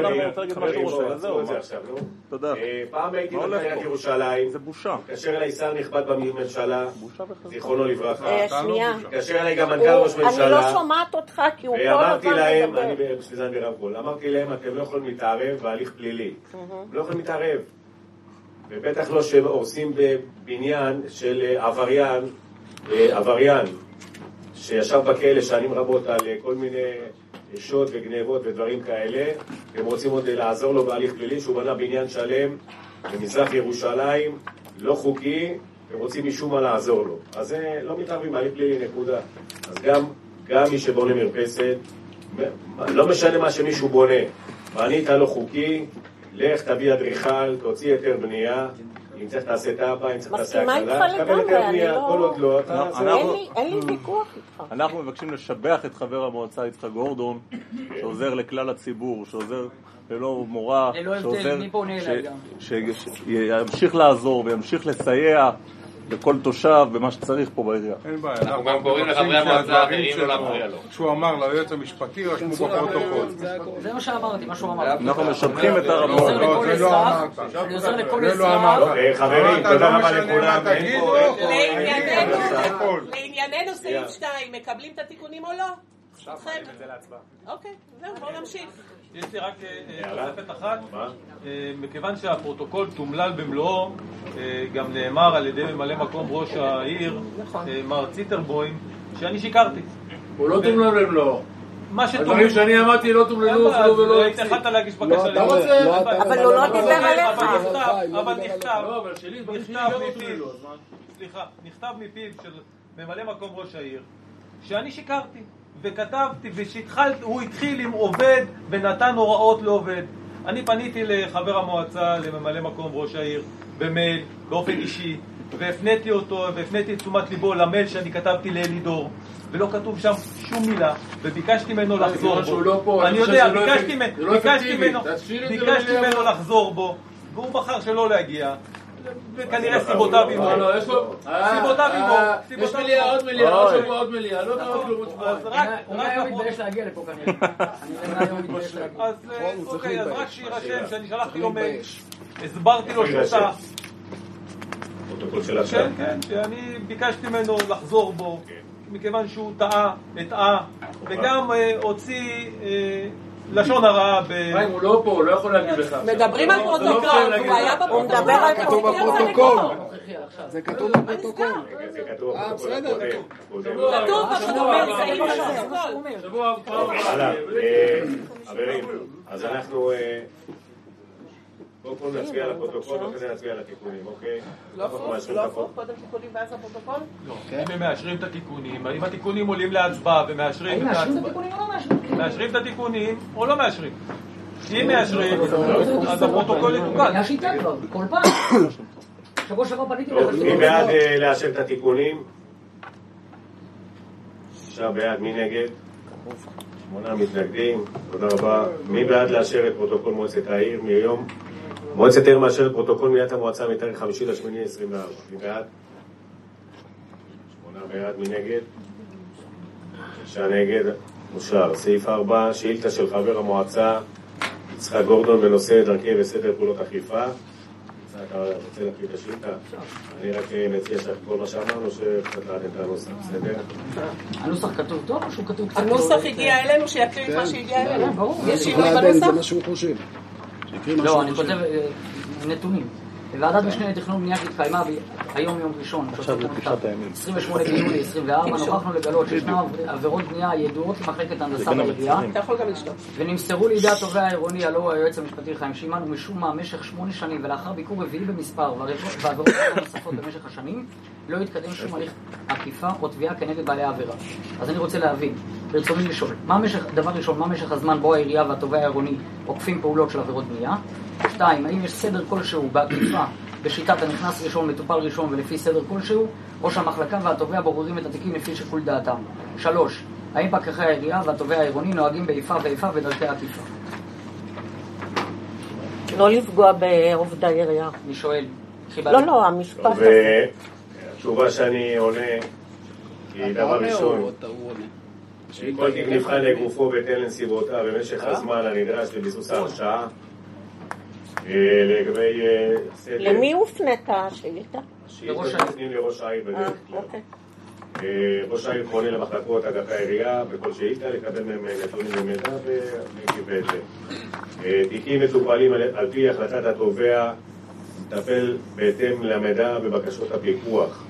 תודה. פעם הייתי במדינת ירושלים, התקשר אליי שר נכבד בממשלה, זיכרונו לברכה, שנייה. התקשר אליי גם מנכ"ל ראש ממשלה, אני לא שומעת אותך כי הוא כל ואמרתי הזמן להם, מדבר. אני בשביל זה אני ברב גול, אמרתי להם, אתם לא יכולים להתערב בהליך פלילי, לא יכולים להתערב, ובטח לא שהורסים בבניין של עבריין, עבריין שישב בכלא שנים רבות על כל מיני שוד וגנבות ודברים כאלה, הם רוצים עוד לעזור לו בהליך פלילי שהוא בנה בניין שלם במזרח ירושלים, לא חוקי, הם רוצים משום מה לעזור לו. אז זה לא מתערבים בהליך פלילי, נקודה. אז גם, גם מי שבונה מרפסת, לא משנה מה שמישהו בונה, בנית לא חוקי, לך תביא אדריכל, תוציא היתר בנייה, אם צריך תעשה תב"ע, אם צריך תעשה הקלה, תקבל היתר בנייה, כל עוד לא, אין לי ויכוח איתך. אנחנו מבקשים לשבח את חבר המועצה יצחק גורדון, שעוזר לכלל הציבור, שעוזר ללא מורא, שעוזר, שימשיך לעזור וימשיך לסייע לכל תושב במה שצריך פה בעירייה. אין בעיה. אנחנו גם קוראים לחברי המועצה האחרים לא להפריע לו. שהוא אמר ליועץ המשפטי, רשמו בפרוטוקול. זה מה שאמרתי, מה שהוא אמר. אנחנו משבחים את הרמות. אני עוזר לכל אזרח. חברים, תודה רבה לכולם. לענייננו סעיף שתיים, מקבלים את התיקונים או לא? אוקיי, זהו, בואו נמשיך. יש לי רק תוספת אחת. מכיוון שהפרוטוקול תומלל במלואו, גם נאמר על ידי ממלא מקום ראש העיר, מר ציטרבוים, שאני שיקרתי. הוא לא תומלל במלואו. מה שתומלל... הדברים שאני אמרתי לא תומללו ולא... התחלת להגיש בקשה לי. אבל הוא לא דיבר עליך. אבל נכתב, נכתב מפיו, סליחה, נכתב מפיו של ממלא מקום ראש העיר, שאני שיקרתי. וכתבתי, והוא התחיל עם עובד ונתן הוראות לעובד. אני פניתי לחבר המועצה, לממלא מקום ראש העיר, במייל, באופן אישי, והפניתי אותו, והפניתי את תשומת ליבו למייל שאני כתבתי לאלידור, ולא כתוב שם שום מילה, וביקשתי ממנו לחזור בו. אני יודע, ביקשתי ממנו לחזור בו, והוא בחר שלא להגיע. וכנראה סיבותיו עימו. סיבותיו עימו. יש מליאה, עוד מליאה, עוד שבוע, עוד מליאה. לא קרה כלום. אז רק... אולי היום מתבייש להגיע לפה כנראה. אז אוקיי, אז רק שירשם שאני שלחתי לו מייל. הסברתי לו שאתה... כן, כן, שאני ביקשתי ממנו לחזור בו, מכיוון שהוא טעה, הטעה, וגם הוציא... לשון הרע ב... חיים, הוא לא פה, הוא לא יכול להגיד לך. מדברים על פרוטוקול, הוא היה בפרוטוקול. זה כתוב בפרוטוקול. זה כתוב בפרוטוקול. זה כתוב בפרוטוקול. כתוב בפרוטוקול. שבוע הלאה, חברים, אז אנחנו... בואו קודם נצביע על הפרוטוקול, לא כזה נצביע על התיקונים, אוקיי? לא הפוך, קודם תיקונים ואז הפרוטוקול? לא, אם הם מאשרים את התיקונים, אם התיקונים עולים להצבעה ומאשרים את ההצבעה, מאשרים את התיקונים או לא מאשרים? אם מאשרים, אז הפרוטוקול יתוקן. היה שיטה כבר, כל פעם. שבוע שבוע פניתי לך. מי בעד לאשר את התיקונים? שישה בעד, מי נגד? שמונה מתנגדים, תודה רבה. מי בעד לאשר את פרוטוקול מועצת העיר מיום? מועצת העיר מאשר את פרוטוקול מליאת המועצה מתאריך חמישי לשמיני עשרים וארבע. מי בעד? שמונה בעד, מי נגד? שישה נגד, אושר. סעיף ארבע, שאילתה של חבר המועצה יצחק גורדון בנושא דרכי וסדר פעולות אכיפה. אתה רוצה להקריא את השאילתה? אני רק מציע שכל מה שאמרנו שקצת לעד את הנוסח, בסדר? הנוסח כתוב טוב או שהוא כתוב קצת? הנוסח הגיע אלינו, שיקריא את מה שהגיע אלינו. ברור. יש שינוי בנוסח? זה מה שהוא חושב. לא, אני כותב נתונים. ועדת משנה לתכנון ובנייה שהתקיימה היום יום ראשון, עשרים ושמונה ביולי עשרים וארבע, נוכחנו לגלות שישנן עבירות בנייה ידועות למחלקת הנדסה בעירייה, ונמסרו לידי התובע העירוני הלא הוא היועץ המשפטי חיים שימן, ומשום מה במשך שמונה שנים ולאחר ביקור רביעי במספר ועבירות נוספות במשך השנים לא התקדם שום הליך עקיפה או תביעה כנגד בעלי העבירה. אז אני רוצה להבין, ברצוני לשאול, דבר ראשון, מה משך הזמן בו העירייה והתובע העירוני עוקפים פעולות של עבירות בנייה? שתיים, האם יש סדר כלשהו בעקיפה בשיטת הנכנס ראשון, מטופל ראשון ולפי סדר כלשהו, או שהמחלקה והתובע בוררים את התיקים לפי שיקול דעתם? שלוש, האם פקחי העירייה והתובע העירוני נוהגים באיפה ואיפה בדרכי עקיפה? לא לפגוע בעובדי העירייה. אני שואל. לא, לא, המשפט הזה. התשובה שאני עונה היא דבר ראשון. כל תיק נבחן לגופו בהתאם לנסיבותיו במשך הזמן הנדרש לביסוס ההרשעה. לגבי סדר... למי הופנית השאילתה? לראש העיר. לראש העיר בדרך כלל. ראש העיר פונה למחלקות אגפי העירייה בכל שאילתה לקבל מהם נתונים ומידע ומגיב את זה. תיקים מטופלים על פי החלטת התובע, מטפל בהתאם למידע בבקשות הפיקוח.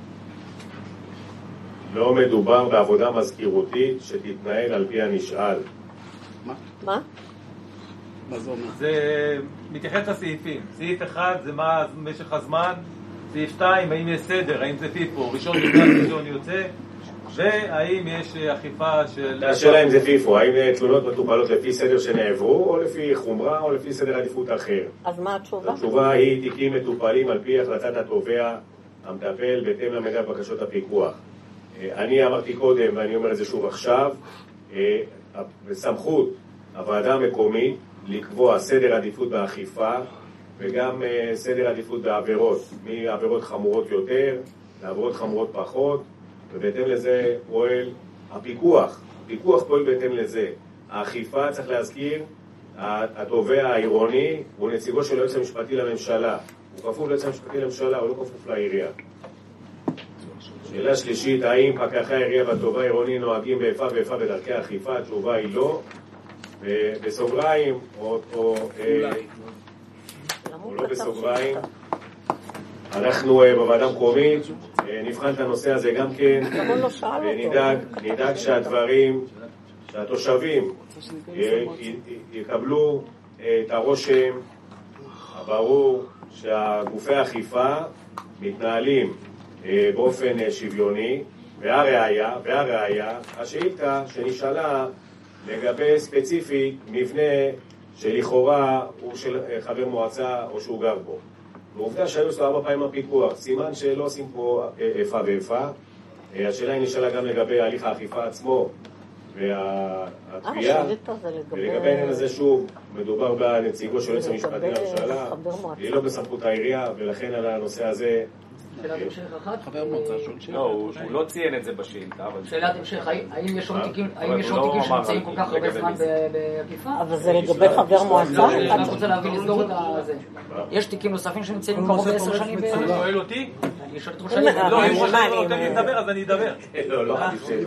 לא מדובר בעבודה מזכירותית שתתנהל על פי הנשאל. מה? מה? זה מתייחס לסעיפים. סעיף אחד זה מה משך הזמן, סעיף שתיים, האם יש סדר, האם זה פיפו, ראשון נכנס, ראשון יוצא, והאם יש אכיפה של... השאלה אם זה פיפו, האם תלונות מטופלות לפי סדר שנעברו, או לפי חומרה, או לפי סדר עדיפות אחר. אז מה התשובה? התשובה היא תיקים מטופלים על פי החלטת התובע, המטפל בהתאם למידע בבקשות הפיקוח. אני אמרתי קודם, ואני אומר את זה שוב עכשיו, בסמכות הוועדה המקומית לקבוע סדר עדיפות באכיפה, וגם uh, סדר עדיפות בעבירות, מעבירות חמורות יותר לעבירות חמורות פחות, ובהתאם לזה פועל הפיקוח. הפיקוח פועל בהתאם לזה. האכיפה, צריך להזכיר, התובע העירוני הוא נציגו של היועץ המשפטי לממשלה. הוא כפוף ליועץ המשפטי לממשלה, הוא לא כפוף לעירייה. שאלה שלישית, האם פקחי העירייה והתובע העירוני נוהגים באיפה ואיפה בדרכי האכיפה? התשובה היא לא. בסוגריים, או... או או לא בסוגריים, אנחנו בוועדה המקומית נבחן את הנושא הזה גם כן, ונדאג שהדברים, שהתושבים יקבלו את הרושם הברור שהגופי האכיפה מתנהלים באופן שוויוני, והראיה, והראיה, השאילתה שנשאלה לגבי ספציפית מבנה שלכאורה הוא של חבר מועצה או שהוא גר בו. ועובדה שהיו עשו ארבע פעמים הפיקוח, סימן שלא עושים פה איפה ואיפה. השאלה היא נשאלה גם לגבי הליך האכיפה עצמו והתביעה, ולגבי העניין הזה שוב, מדובר בנציגו של היועץ המשפטי לממשלה, היא לא בסמכות העירייה, ולכן על הנושא הזה שאלת המשך אחת? חבר מועצה שואל שאלה. לא, הוא לא ציין את זה בשאילתה. שאלת המשך, האם יש עוד תיקים שנמצאים כל כך הרבה זמן בעקיפה? אבל זה לגבי חבר מועצה? אני רוצה להבין, לסגור את זה. יש תיקים נוספים שנמצאים קרוב לעשר שנים ב... אתה שואל אותי? אני שואל את ראש העיר. לא, אם ראש העיר לא נותן לי לדבר, אז אני אדבר. לא, לא, עדיף שלא.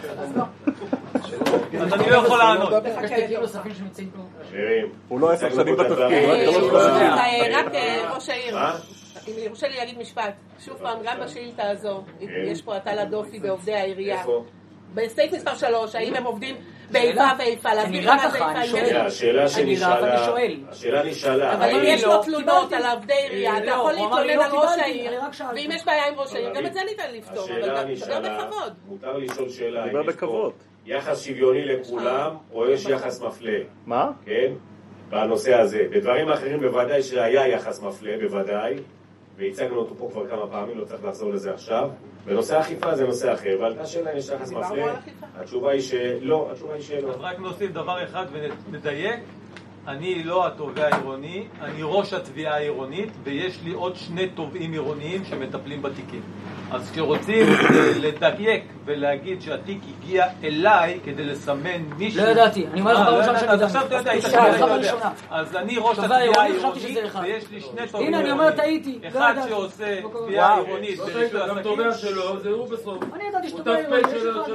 אז אני לא יכול לענות. יש תיקים נוספים שנמצאים פה. הוא לא עשר שנים בתפקיד. רק ראש העיר. אם יורשה לי להגיד משפט, שוב פעם, גם בשאילתה הזו, יש פה הטלת דופי בעובדי העירייה. בסעיף מספר שלוש, האם הם עובדים באיפה ואיפה, להביא מה זה איפה? השאלה שנשאלה, השאלה נשאלה. אבל אם יש לו תלונות על עובדי עירייה, אתה יכול להתלונן על ראש העיר, ואם יש בעיה עם ראש העיר, גם את זה ניתן לפתור, אבל תדבר בכבוד. מותר לשאול שאלה, אם יש פה יחס שוויוני לכולם, או יש יחס מפלה? מה? כן? בנושא הזה. בדברים האחרים בוודאי שהיה יחס מפלה, בוודאי. והצגנו אותו פה כבר כמה פעמים, לא צריך לחזור לזה עכשיו. בנושא האכיפה זה נושא אחר, ועלתה שאלה אם יש יחס מפלה, התשובה היא שלא, התשובה היא שלא. אז רק נוסיף דבר אחד ונדייק, אני לא התובע העירוני, אני ראש התביעה העירונית, ויש לי עוד שני תובעים עירוניים שמטפלים בתיקים. אז כשרוצים לדייק ולהגיד שהתיק הגיע אליי כדי לסמן מישהו... לא ידעתי, אני אומר לך פעם ראשונה שאני אז עכשיו אתה יודע, אז אני ראש התביעה העירונית ויש לי שני תובעים הנה, אני אומר, טעיתי. אחד שעושה תביעה עירונית ברישוי גם תובע שלו, זה הוא בסוף. אני ידעתי שתובע עירונית.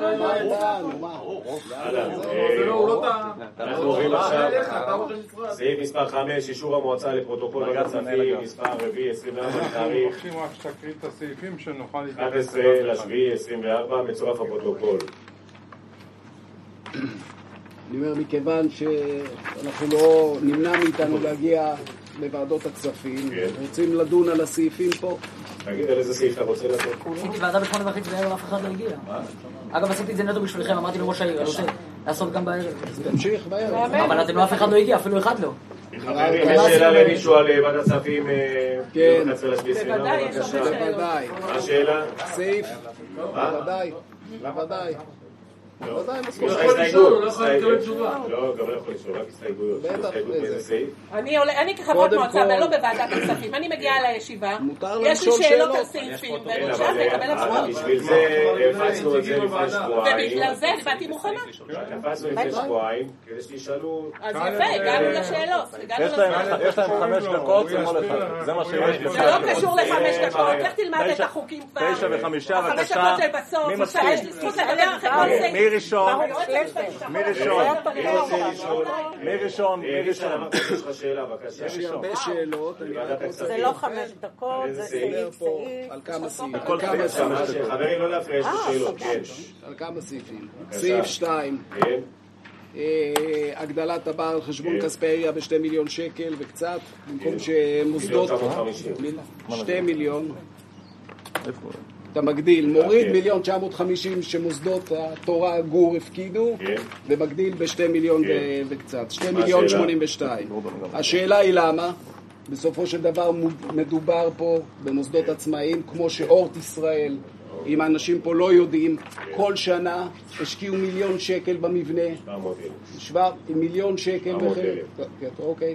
הוא לא טעה. אנחנו עוברים עכשיו סעיף מספר חמש, אישור המועצה לפרוטוקול ועדת כספים, מספר רביעי עשרים וארבע, תאריך מבקשים רק שתקריא את הסעיפים שנוכל אחד עשר לשביעי עשרים וארבע, מצורף הפרוטוקול. אני אומר, מכיוון שאנחנו לא נמנע מאיתנו להגיע לוועדות הכספים, רוצים לדון על הסעיפים פה. תגיד על איזה סעיף אתה רוצה לדון. עשיתי ועדה בשמונה וחצי בערב, אף אחד לא הגיע. אגב, עשיתי את זה נטו בשבילכם, אמרתי לראש העיר, אני רוצה לעשות גם בערב. תמשיך בערב. אבל אתם לא, אף אחד לא הגיע, אפילו אחד לא. חברים, יש שאלה למישהו על ועדת כספים? כן. בוודאי, יש הרבה שאלות. בוודאי. מה השאלה? סעיף. בוודאי. בוודאי. לא. הוא לא יכול לשאול, הוא לא יכול לקבל תשובה. לא, גם לא יכול לשאול, רק הסתייגויות. הסתייגות באיזה סעיף? אני כחברת מועצה, ולא בוועדת הכספים, אני מגיעה לישיבה, יש לי שאלות על סעיפים, ואני רוצה לקבל עצמאות. בשביל זה הפצנו את זה לפני שבועיים. ובגלל זה באתי מוכנה. הפצנו לפני שבועיים, כדי שתשאלו... אז יפה, הגענו לשאלות. יש להם חמש דקות, זה לא לך. זה מה שיש. זה לא קשור לחמש דקות, לך תלמד את החוקים כבר. תשע וחמישה, החמש בבקשה. דקות של בסוף. מי מסכים? יש לי זכות לדבר אחרי כל סעיף. מי ראשון? מי ראשון? מי ראשון? מי ראשון? אמרתי, יש לך שאלה, בבקשה. יש לי הרבה שאלות. זה לא חמש דקות, זה סעיף, סעיף. על כמה סעיפים. חברים, לא להפריע, יש לי שאלות, כן. על כמה סעיפים. סעיף שתיים. כן. הגדלת הבר על חשבון כספי העירייה בשתי מיליון שקל וקצת, במקום שמוסדות... שתי מיליון. אתה מגדיל, מוריד מיליון תשע מאות וחמישים שמוסדות התורה גור הפקידו, ומגדיל בשתי מיליון וקצת. שתי מיליון שמונים ושתיים. השאלה היא למה? בסופו של דבר מדובר פה במוסדות עצמאיים, כמו שאורט ישראל, אם האנשים פה לא יודעים, כל שנה השקיעו מיליון שקל במבנה. שבע מיליון שקל בחלק. אוקיי.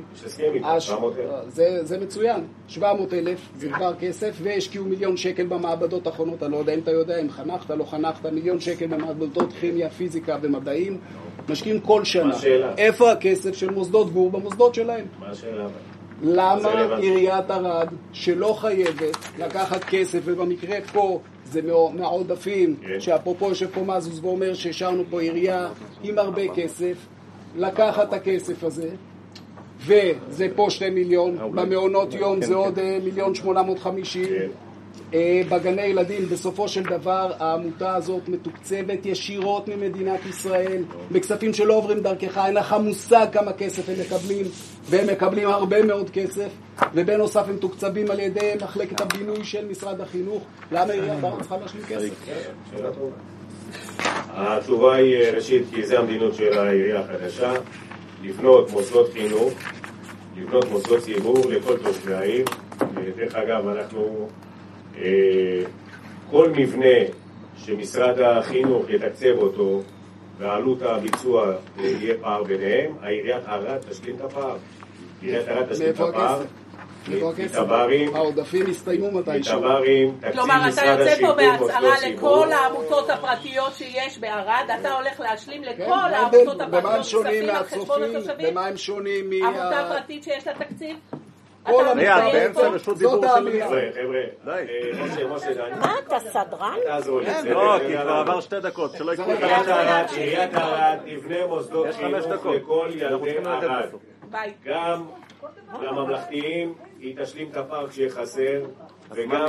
זה מצוין. שבע מאות אלף, זה כבר כסף, והשקיעו מיליון שקל במעבדות האחרונות. אני לא יודע אם אתה יודע, אם חנכת, לא חנכת, מיליון שקל במעבדות כימיה, פיזיקה ומדעים. משקיעים כל שנה. איפה הכסף של מוסדות גור במוסדות שלהם? מה השאלה? למה עיריית ערד שלא חייבת לקחת כסף, ובמקרה פה זה מהעודפים, שאפרופו יושב פה מזוז ואומר שהשארנו פה עירייה עם הרבה כסף, לקחת את הכסף הזה, וזה פה שתי מיליון, במעונות יום זה עוד מיליון שמונה מאות חמישים, בגני ילדים. בסופו של דבר העמותה הזאת מתוקצבת ישירות ממדינת ישראל בכספים שלא עוברים דרכך, אין לך מושג כמה כסף הם מקבלים, והם מקבלים הרבה מאוד כסף, ובנוסף הם תוקצבים על ידי מחלקת הבינוי של משרד החינוך. למה עיריית ערד צריכה להשלים כסף? התשובה היא ראשית כי זה המדינות של העירייה החדשה, לבנות מוסדות חינוך, לבנות מוסדות ציבור לכל תושבי העיר. דרך אגב, אנחנו כל מבנה שמשרד החינוך יתקצב אותו ועלות הביצוע יהיה פער ביניהם, העיריית ערד תשלים את הפער. עיריית ערד תשלים את הפער. מתברים, העודפים הסתיימו מתישהו. מתברים, תקציב כלומר, משרד אתה יוצא פה השיכון, בהצהרה ציבור. לכל העמותות הפרטיות שיש בערד, אתה הולך להשלים לכל העמותות הפרטיות כספים על חשבון התושבים? במה הם שונים מה... עמותה פרטית שיש לה תקציב? כל מיד, באמצע רשות דיבור שלי. חבר'ה, חבר'ה, משה, משה, דני. מה, אתה סדרן? תעזור לי. לא, כי כבר עבר שתי דקות, שלא יקחו את ערד, עיריית ערד תבנה מוסדות חינוך לכל ילדי ערד. גם לממלכתיים היא תשלים את הפער כשיהיה חסר, וגם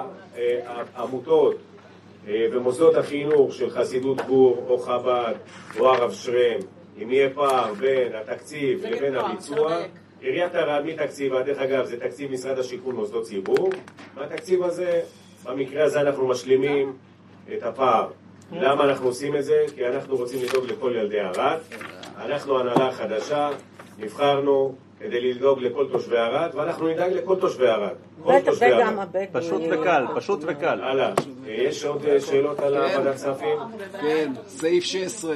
לעמותות ומוסדות החינוך של חסידות גור או חב"ד או הרב שרם, אם יהיה פער בין התקציב לבין הביצוע, עיריית ערד מתקציבה, דרך אגב זה תקציב משרד השיכון מוסדות ציבור, מהתקציב הזה, במקרה הזה אנחנו משלימים את הפער. למה אנחנו עושים את זה? כי אנחנו רוצים לדאוג לכל ילדי ערד, אנחנו הנהלה חדשה, נבחרנו כדי לדאוג לכל תושבי ערד, ואנחנו נדאג לכל תושבי ערד. וגם הבדואים. פשוט וקל, פשוט וקל. הלאה, יש עוד שאלות על ועדת כספים? כן, סעיף שש עשרה.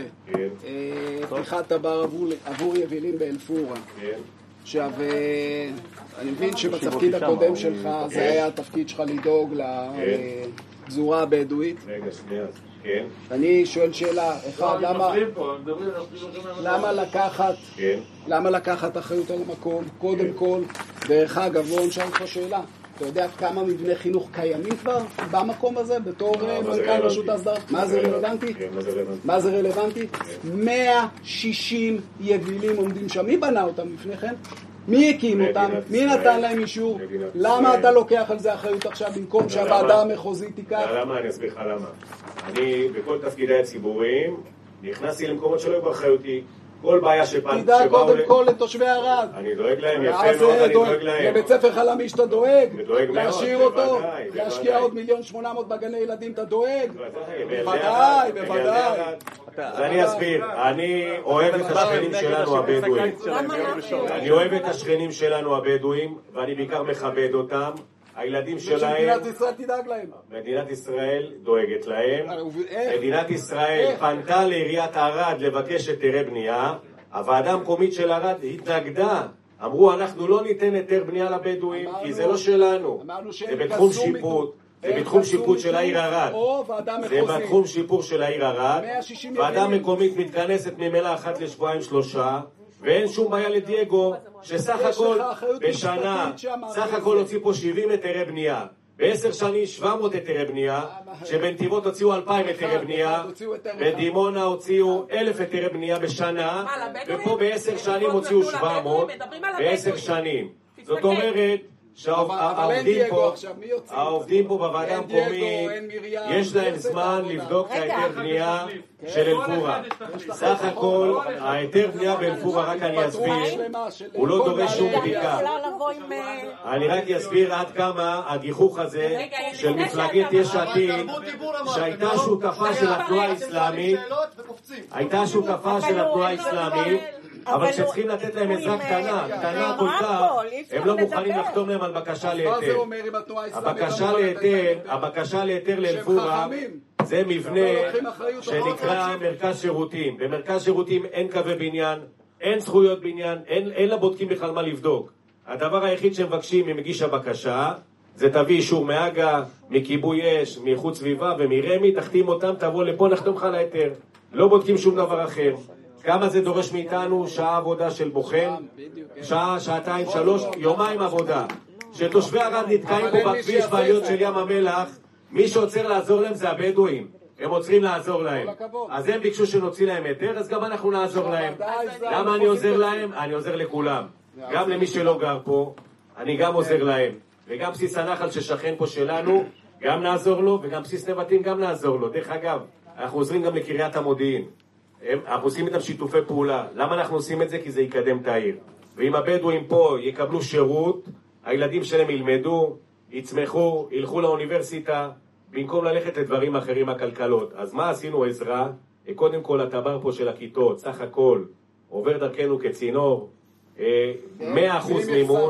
פתיחת הבר עבור יבילים באלפורה. כן. עכשיו, אני מבין שבתפקיד הקודם שלך זה היה התפקיד שלך לדאוג לפזורה הבדואית. רגע, שנייה, כן. אני שואל שאלה, אחד, למה למה לקחת למה לקחת אחריות על המקום? קודם כל, דרך אגב, בואו נשאל לך שאלה, אתה יודע כמה מבני חינוך קיימים כבר במקום הזה בתור מנכ"ל רשות ההסדרה? מה זה רלוונטי? מה זה רלוונטי? מאה ושישים יבילים עומדים שם. מי בנה אותם לפני כן? מי הקים אותם? מי נתן להם אישור? למה אתה לוקח על זה אחריות עכשיו במקום שהוועדה המחוזית תיקח? למה? אני אסביר לך למה. אני בכל תפקידי הציבוריים נכנסתי למקומות שלא היו באחריותי. כל בעיה שפעם... תדאג קודם כל לתושבי ערד. אני דואג להם, יפה מאוד, אני דואג להם. לבית ספר חלמי שאתה דואג, להשאיר אותו, בוודאי, להשקיע עוד מיליון שמונה מאות בגני ילדים, אתה דואג? בוודאי, בוודאי. אז אני אסביר, אני אוהב את השכנים שלנו הבדואים. אני אוהב את השכנים שלנו הבדואים, ואני בעיקר מכבד אותם, הילדים שלהם... שמדינת ישראל תדאג להם. מדינת ישראל דואגת להם. מדינת ישראל פנתה לעיריית ערד לבקש היתרי בנייה. הוועדה המקומית של ערד התנגדה. אמרו, אנחנו לא ניתן היתר בנייה לבדואים, כי זה לא שלנו. זה בתחום שיפוט. זה בתחום שיפוט של העיר ערד. זה בתחום שיפור של העיר ערד. ועדה מקומית מתכנסת ממילא אחת לשבועיים שלושה. ואין שום בעיה לדייגו, שסך הכל בשנה, סך הכל הוציא פה שבעים היתרי בנייה. בעשר שנים שבע מאות היתרי בנייה, שבנתיבות הוציאו אלפיים היתרי בנייה, בדימונה הוציאו אלף היתרי בנייה בשנה, ופה בעשר שנים הוציאו שבע מאות, בעשר שנים. זאת אומרת, שהעובדים פה, העובדים פה בוועדה המקומית, יש להם זמן לבדוק את ההיתר בנייה של אלפורה. סך הכל, ההיתר בנייה באלפורה, רק אני אסביר, הוא לא דורש שום בדיקה. אני רק אסביר עד כמה הגיחוך הזה של מפלגת יש עתיד, שהייתה שותפה של התנועה האסלאמית, הייתה שותפה של התנועה האסלאמית, אבל שצריכים לתת להם עזרה קטנה, קטנה כל כך, הם לא מוכנים לחתום להם על בקשה להיתר. הבקשה להיתר, הבקשה להיתר לאלפורה, זה מבנה שנקרא מרכז שירותים. במרכז שירותים אין קווי בניין, אין זכויות בניין, אין לבודקים בכלל מה לבדוק. הדבר היחיד שהם מבקשים ממגיש הבקשה, זה תביא אישור מהגה, מכיבוי אש, מאיכות סביבה ומרמי, תחתים אותם, תבוא לפה, נחתום לך להיתר. לא בודקים שום דבר אחר. כמה זה דורש מאיתנו? שעה עבודה של בוחן, שעה, שעתיים, שלוש, יומיים עבודה. שתושבי ערד נתקעים פה בכביש בעיות של ים המלח, מי שעוצר לעזור להם זה הבדואים. הם עוצרים לעזור להם. אז הם ביקשו שנוציא להם היתר, אז גם אנחנו נעזור להם. למה אני עוזר להם? אני עוזר לכולם. גם למי שלא גר פה, אני גם עוזר להם. וגם בסיס הנחל ששכן פה שלנו, גם נעזור לו, וגם בסיס נבטים גם נעזור לו. דרך אגב, אנחנו עוזרים גם לקריית המודיעין. אנחנו עושים איתם שיתופי פעולה. למה אנחנו עושים את זה? כי זה יקדם את העיר. ואם הבדואים פה יקבלו שירות, הילדים שלהם ילמדו, יצמחו, ילכו לאוניברסיטה, במקום ללכת לדברים אחרים הכלכלות. אז מה עשינו עזרה? קודם כל הטבר פה של הכיתות, סך הכל, עובר דרכנו כצינור, מאה אחוז מימון,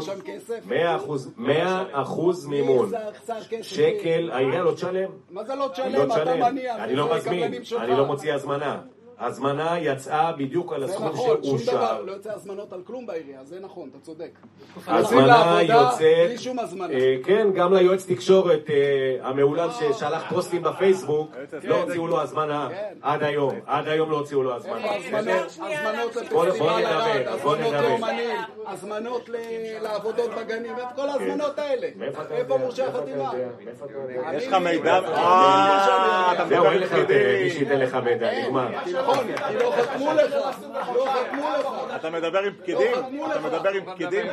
מאה אחוז מימון, שקל, העירייה לא תשלם. מה זה לא תשלם? אתה מניח. אני לא מזמין, אני לא מוציא הזמנה. הזמנה יצאה בדיוק על הסכום שאושר. שום דבר, לא יוצא הזמנות על כלום בעירייה, זה נכון, אתה צודק. הזמנה יוצאת, בלי שום הזמנה. כן, גם ליועץ תקשורת המעולל ששלח פוסטים בפייסבוק, לא הוציאו לו הזמנה עד היום, עד היום לא הוציאו לו הזמנה. הזמנות לפסטיבל ערד, הזמנות לאומנים, הזמנות לעבודות בגנים, ואת כל ההזמנות האלה. איפה מורשי החתימה? יש לך מידע? זהו, אין לך מי שייתן לך מידע, נגמר. כי לא חתמו לך, לא חתמו לך. אתה מדבר עם פקידים? אתה מדבר עם פקידים?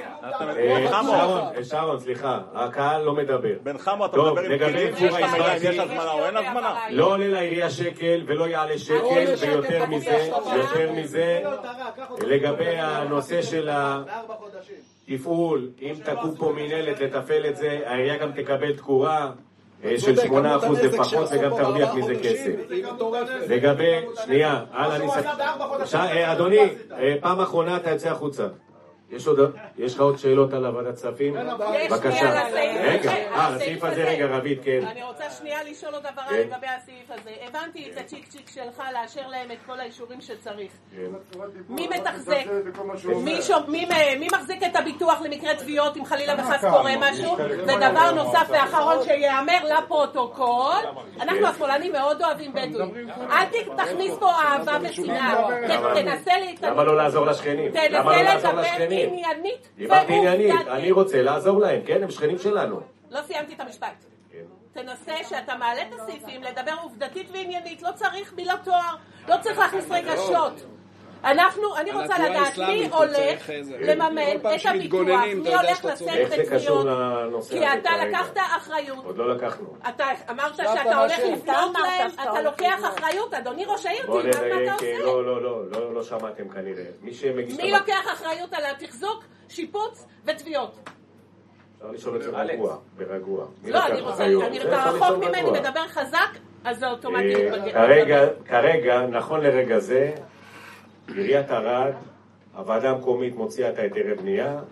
שרון, סליחה, הקהל לא מדבר. בן חמו, אתה מדבר עם פקידים? יש הזמנה או אין הזמנה? לא עולה לעירייה שקל ולא יעלה שקל, ויותר מזה, יותר מזה, לגבי הנושא של התפעול, אם תקום פה מנהלת לתפעל את זה, העירייה גם תקבל תקורה של שמונה אחוז לפחות וגם תרוויח מזה כסף. לגבי, שנייה, אדוני, פעם אחרונה אתה יוצא החוצה. יש לך עוד שאלות על ועדת כספים? בבקשה. רגע, אה, הסעיף הזה, רגע, רבית, כן. אני רוצה שנייה לשאול עוד דבר לגבי הסעיף הזה. הבנתי את הצ'יק צ'יק שלך לאשר להם את כל האישורים שצריך. מי מתחזק? מי מחזיק את הביטוח למקרה תביעות אם חלילה וחס קורה משהו? ודבר נוסף ואחרון שיאמר לפרוטוקול, אנחנו השמאלנים מאוד אוהבים בדואים. אל תכניס פה אהבה ושנאה. תנסה להתאמן. למה לא לעזור לשכנים? תנסה לדבר עניינית דיברתי עניינית, אני רוצה לעזור להם, כן, הם שכנים שלנו. לא סיימתי את המשפט. תנסה שאתה מעלה את הסעיפים, לדבר עובדתית ועניינית, לא צריך מילות תואר, לא צריך להכניס רגשות. אנחנו, אני רוצה לדעת מי הולך לממן את הביטוח, מי הולך לשאת בתביעות, כי אתה לקחת אחריות. עוד לא לקחנו. אתה אמרת שאתה הולך לפנות להם, אתה לוקח אחריות, אדוני ראש העיר, תלמד מה אתה עושה. לא, לא, לא, לא שמעתם כנראה. מי לוקח אחריות על התחזוק, שיפוץ ותביעות? אפשר לשאול את זה ברגוע, ברגוע. לא, אני רוצה, אתה רחוק ממני מדבר חזק, אז זה אוטומטי. כרגע, נכון לרגע זה, עיריית ערד, הוועדה המקומית מוציאה את היתרי בנייה,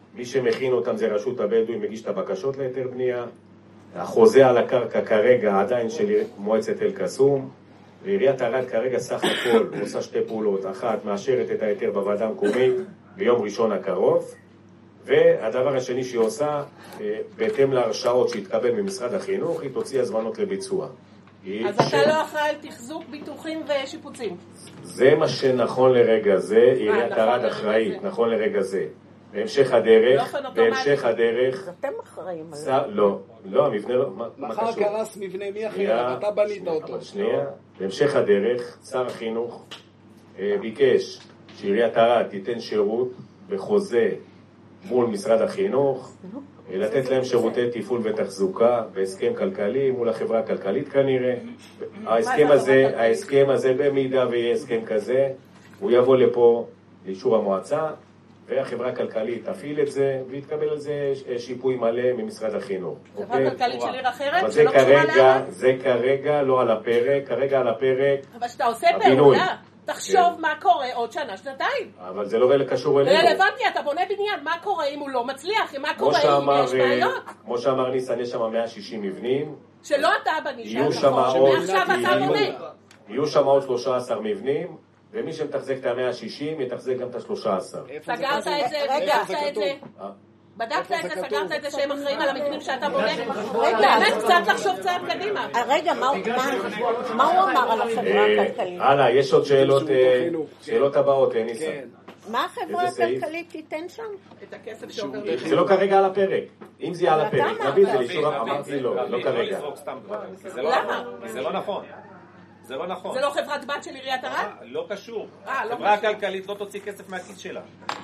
מי שמכין אותם זה רשות הבדואים, מגיש את הבקשות להיתר בנייה. החוזה על הקרקע כרגע עדיין של מועצת אל קסום, ועיריית ערד כרגע סך הכל עושה שתי פעולות. אחת, מאשרת את ההיתר בוועדה המקומית ביום ראשון הקרוב, והדבר השני שהיא עושה, בהתאם להרשאות שהתקבל ממשרד החינוך, היא תוציא הזמנות לביצוע. אז אתה לא אחראי על תחזוק, ביטוחים ושיפוצים? זה מה שנכון לרגע זה, עיריית ערד אחראית, נכון לרגע זה. בהמשך הדרך, בהמשך הדרך... אתם אחראים על זה. לא, לא, המבנה לא... מחר קרס מבנה, מי אחראי? אתה בנית אותו. שנייה, בהמשך הדרך, שר החינוך ביקש שעיריית ערד תיתן שירות בחוזה מול משרד החינוך, לתת להם שירותי טיפול ותחזוקה בהסכם כלכלי מול החברה הכלכלית כנראה. ההסכם הזה, ההסכם הזה במידה ויהיה הסכם כזה, הוא יבוא לפה לאישור המועצה, והחברה הכלכלית תפעיל את זה, והתקבל על זה שיפוי מלא ממשרד החינוך. חברה כלכלית של עיר אחרת? אבל זה כרגע, זה כרגע לא על הפרק, כרגע על הפרק אבל שאתה עושה פעולה, תחשוב מה קורה עוד שנה, שנתיים. אבל זה לא קשור אלינו. רלוונטי, אתה בונה בניין, מה קורה אם הוא לא מצליח, מה קורה אם יש בעיות? כמו שאמר ניסן, יש שם מאה ושישים מבנים. שלא אתה בנישה, שמעכשיו אתה בונה. יהיו שם עוד שלושה עשר מבנים, ומי שמתחזק את ה-מאה ושישים יתחזק גם את ה-שלושה עשר. סגרת את זה, בדקת את זה. בדקת את זה, סגרת את זה שהם אחראים על המבנים שאתה בונה. באמת קצת לחשוב צעד קדימה. רגע, מה הוא אמר על החברה הכלכלית? הלאה, יש עוד שאלות, שאלות הבאות, ניסן. מה החברה הכלכלית תיתן שם? את הכסף שעובר. זה לא כרגע על הפרק. אם זה על הפרק, נביא את זה לאישור, אמרתי לא, לא כרגע. למה? זה לא נכון. זה לא נכון. זה לא חברת בת של עיריית ערד? לא קשור. חברה הכלכלית לא תוציא כסף מהכיס שלה.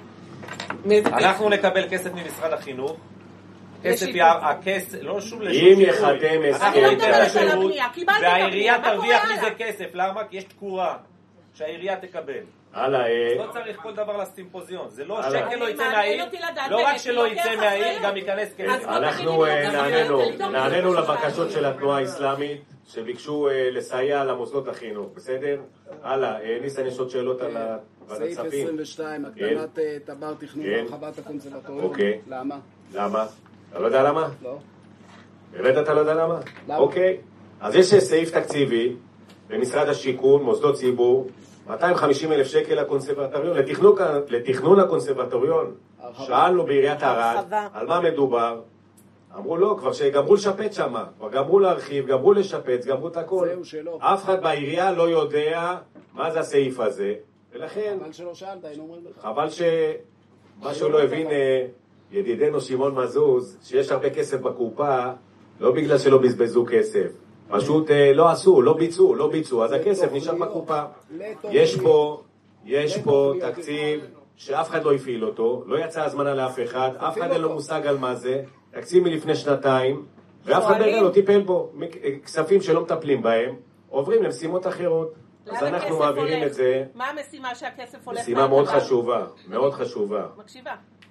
אנחנו נקבל כסף ממשרד החינוך. כסף, הכסף, לא שוב לשום אם יחתם הסכם. אני לא מדברת על הבנייה, קיבלתי את הבנייה, והעירייה תרוויח מזה כסף. למה? כי יש תקורה שהעירייה תקבל. הלאה, לא צריך כל דבר לסימפוזיון. זה לא שקל לא יצא מהעיר. לא רק שלא יצא מהעיר, גם ייכנס כסף. אנחנו נענינו לבקשות של התנועה האסלאמית שביקשו לסייע למוסדות החינוך, בסדר? הלאה, ניסן, יש עוד שאלות על ועדת כספים. סעיף עשרים ושתיים, הקטנת תב"ר תכנון והרחבת הקונסרבטוריון. אוקיי. למה? למה? אתה לא יודע למה? לא. באמת אתה לא יודע למה? למה? אוקיי. אז יש סעיף תקציבי במשרד השיכון, מוסדות ציבור, מאתיים וחמישים אלף שקל לקונסרבטוריון, לתכנון, לתכנון הקונסרבטוריון. שאלנו בעיריית ערד, על מה מדובר? אמרו לא, כבר שגמרו לשפץ שם, כבר גמרו להרחיב, גמרו לשפץ, גמרו את הכל. זהו שלא. אף אחד בעירייה לא יודע מה זה הסעיף הזה, ולכן... חבל שלא שאלת, היינו אומרים לך. חבל ש... מה שהוא לא הבין ידידנו שמעון מזוז, שיש הרבה כסף בקופה, לא בגלל שלא בזבזו כסף. פשוט לא עשו, לא ביצעו, לא ביצעו, אז הכסף נשאר בקופה. יש פה, יש פה תקציב שאף אחד לא הפעיל אותו, לא יצא הזמנה לאף אחד, אף אחד אין לו מושג על מה זה, תקציב מלפני שנתיים, ואף אחד לא טיפל בו. כספים שלא מטפלים בהם, עוברים למשימות אחרות. אז אנחנו מעבירים את זה. מה המשימה שהכסף הולך? משימה מאוד חשובה, מאוד חשובה. מקשיבה.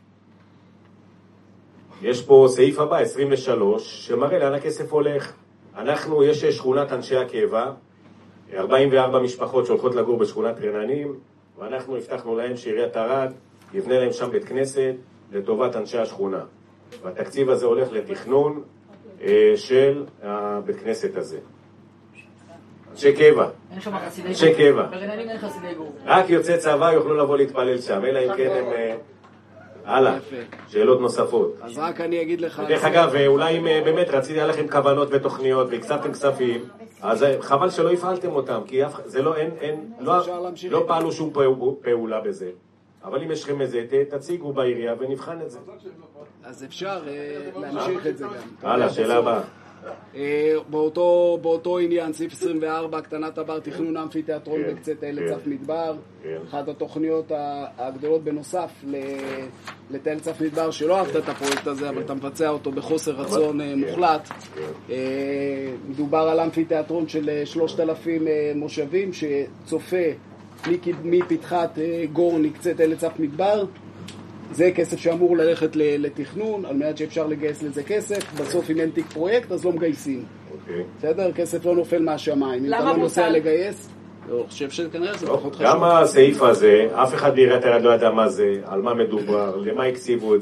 יש פה סעיף הבא, עשרים ושלוש, שמראה לאן הכסף הולך. אנחנו, יש שכונת אנשי הקבע, ארבעים וארבע משפחות שהולכות לגור בשכונת רננים, ואנחנו הבטחנו להם שעיריית ערד יבנה להם שם בית כנסת לטובת אנשי השכונה. והתקציב הזה הולך לתכנון אה, של הבית כנסת הזה. אנשי קבע. אין שם חסידי גור. אנשי קבע. ברננים אין חסידי גור. רק יוצאי צבא יוכלו לבוא להתפלל שם, אלא אם כן הם... אה, הלאה, שאלות נוספות. אז רק אני אגיד לך... דרך אגב, אולי אם באמת רציתי היה לכם כוונות ותוכניות והקצבתם כספים, אז חבל שלא הפעלתם אותם, כי זה לא, אין, אין, לא, לא פעלו שום פעולה בזה. אבל אם יש לכם איזה, תציגו בעירייה ונבחן את זה. אז אפשר להמשיך את זה גם. הלאה, שאלה הבאה. באותו, באותו עניין, סעיף עשרים וארבע, הקטנת תב"ר תכנון אמפיתיאטרון בקצה תל צף מדבר. אחת התוכניות הגדולות בנוסף לתל צף מדבר, שלא אהבת את הפרויקט הזה, אבל אתה מבצע אותו בחוסר רצון מוחלט. מדובר על אמפיתיאטרון של שלושת אלפים מושבים, שצופה מפתחת גורני קצה תל צף מדבר. זה כסף שאמור ללכת לתכנון, על מנת שאפשר לגייס לזה כסף. בסוף אם אין תיק פרויקט, אז לא מגייסים. בסדר? כסף לא נופל מהשמיים. אם אתה לא נוסע לגייס, אני חושב שכנראה זה פחות חשוב. גם הסעיף הזה, אף אחד בעיריית ערד לא ידע מה זה, על מה מדובר, למה הקציבו את זה.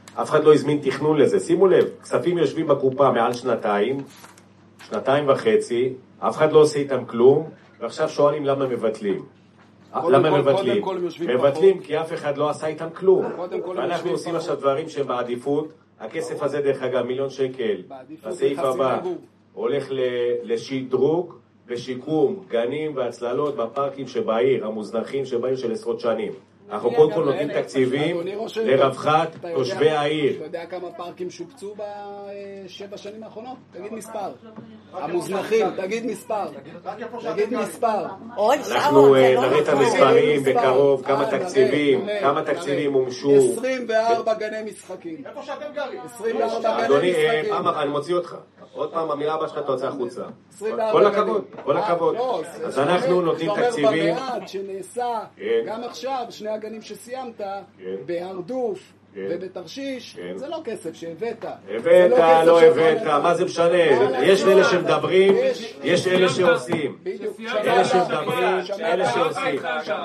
אף אחד לא הזמין תכנון לזה. שימו לב, כספים יושבים בקופה מעל שנתיים, שנתיים וחצי, אף אחד לא עושה איתם כלום, ועכשיו שואלים למה מבטלים. למה מבטלים? מבטלים כי אף אחד לא עשה איתם כלום. ואנחנו עושים עכשיו דברים שהם בעדיפות. הכסף הזה דרך אגב, מיליון שקל, בסעיף הבא, הולך לשדרוג ושיקום גנים והצללות בפארקים שבעיר, המוזנחים שבעיר של עשרות שנים. אנחנו קודם כל נותנים תקציבים לרווחת תושבי העיר. אתה יודע כמה פארקים שופצו בשבע שנים האחרונות? תגיד מספר. המוזנחים, תגיד מספר. תגיד מספר. אנחנו נראה את המספרים בקרוב, כמה תקציבים, כמה תקציבים הומשו. עשרים וארבע גני משחקים. איפה שאתם גרים? עשרים וארבע גני אדוני, משחקים. פעם אחת, אני מוציא אותך. עוד פעם, המילה הבאה שלך תוצא החוצה. כל הכבוד, כל הכבוד. אז אנחנו נותנים תקציבים. במעט שנעשה, גם עכשיו, שני הגנים שסיימת, בהרדוף ובתרשיש, זה לא כסף שהבאת. הבאת, לא הבאת, מה זה משנה? יש אלה שמדברים, יש אלה שעושים. אלה שמדברים, אלה שעושים.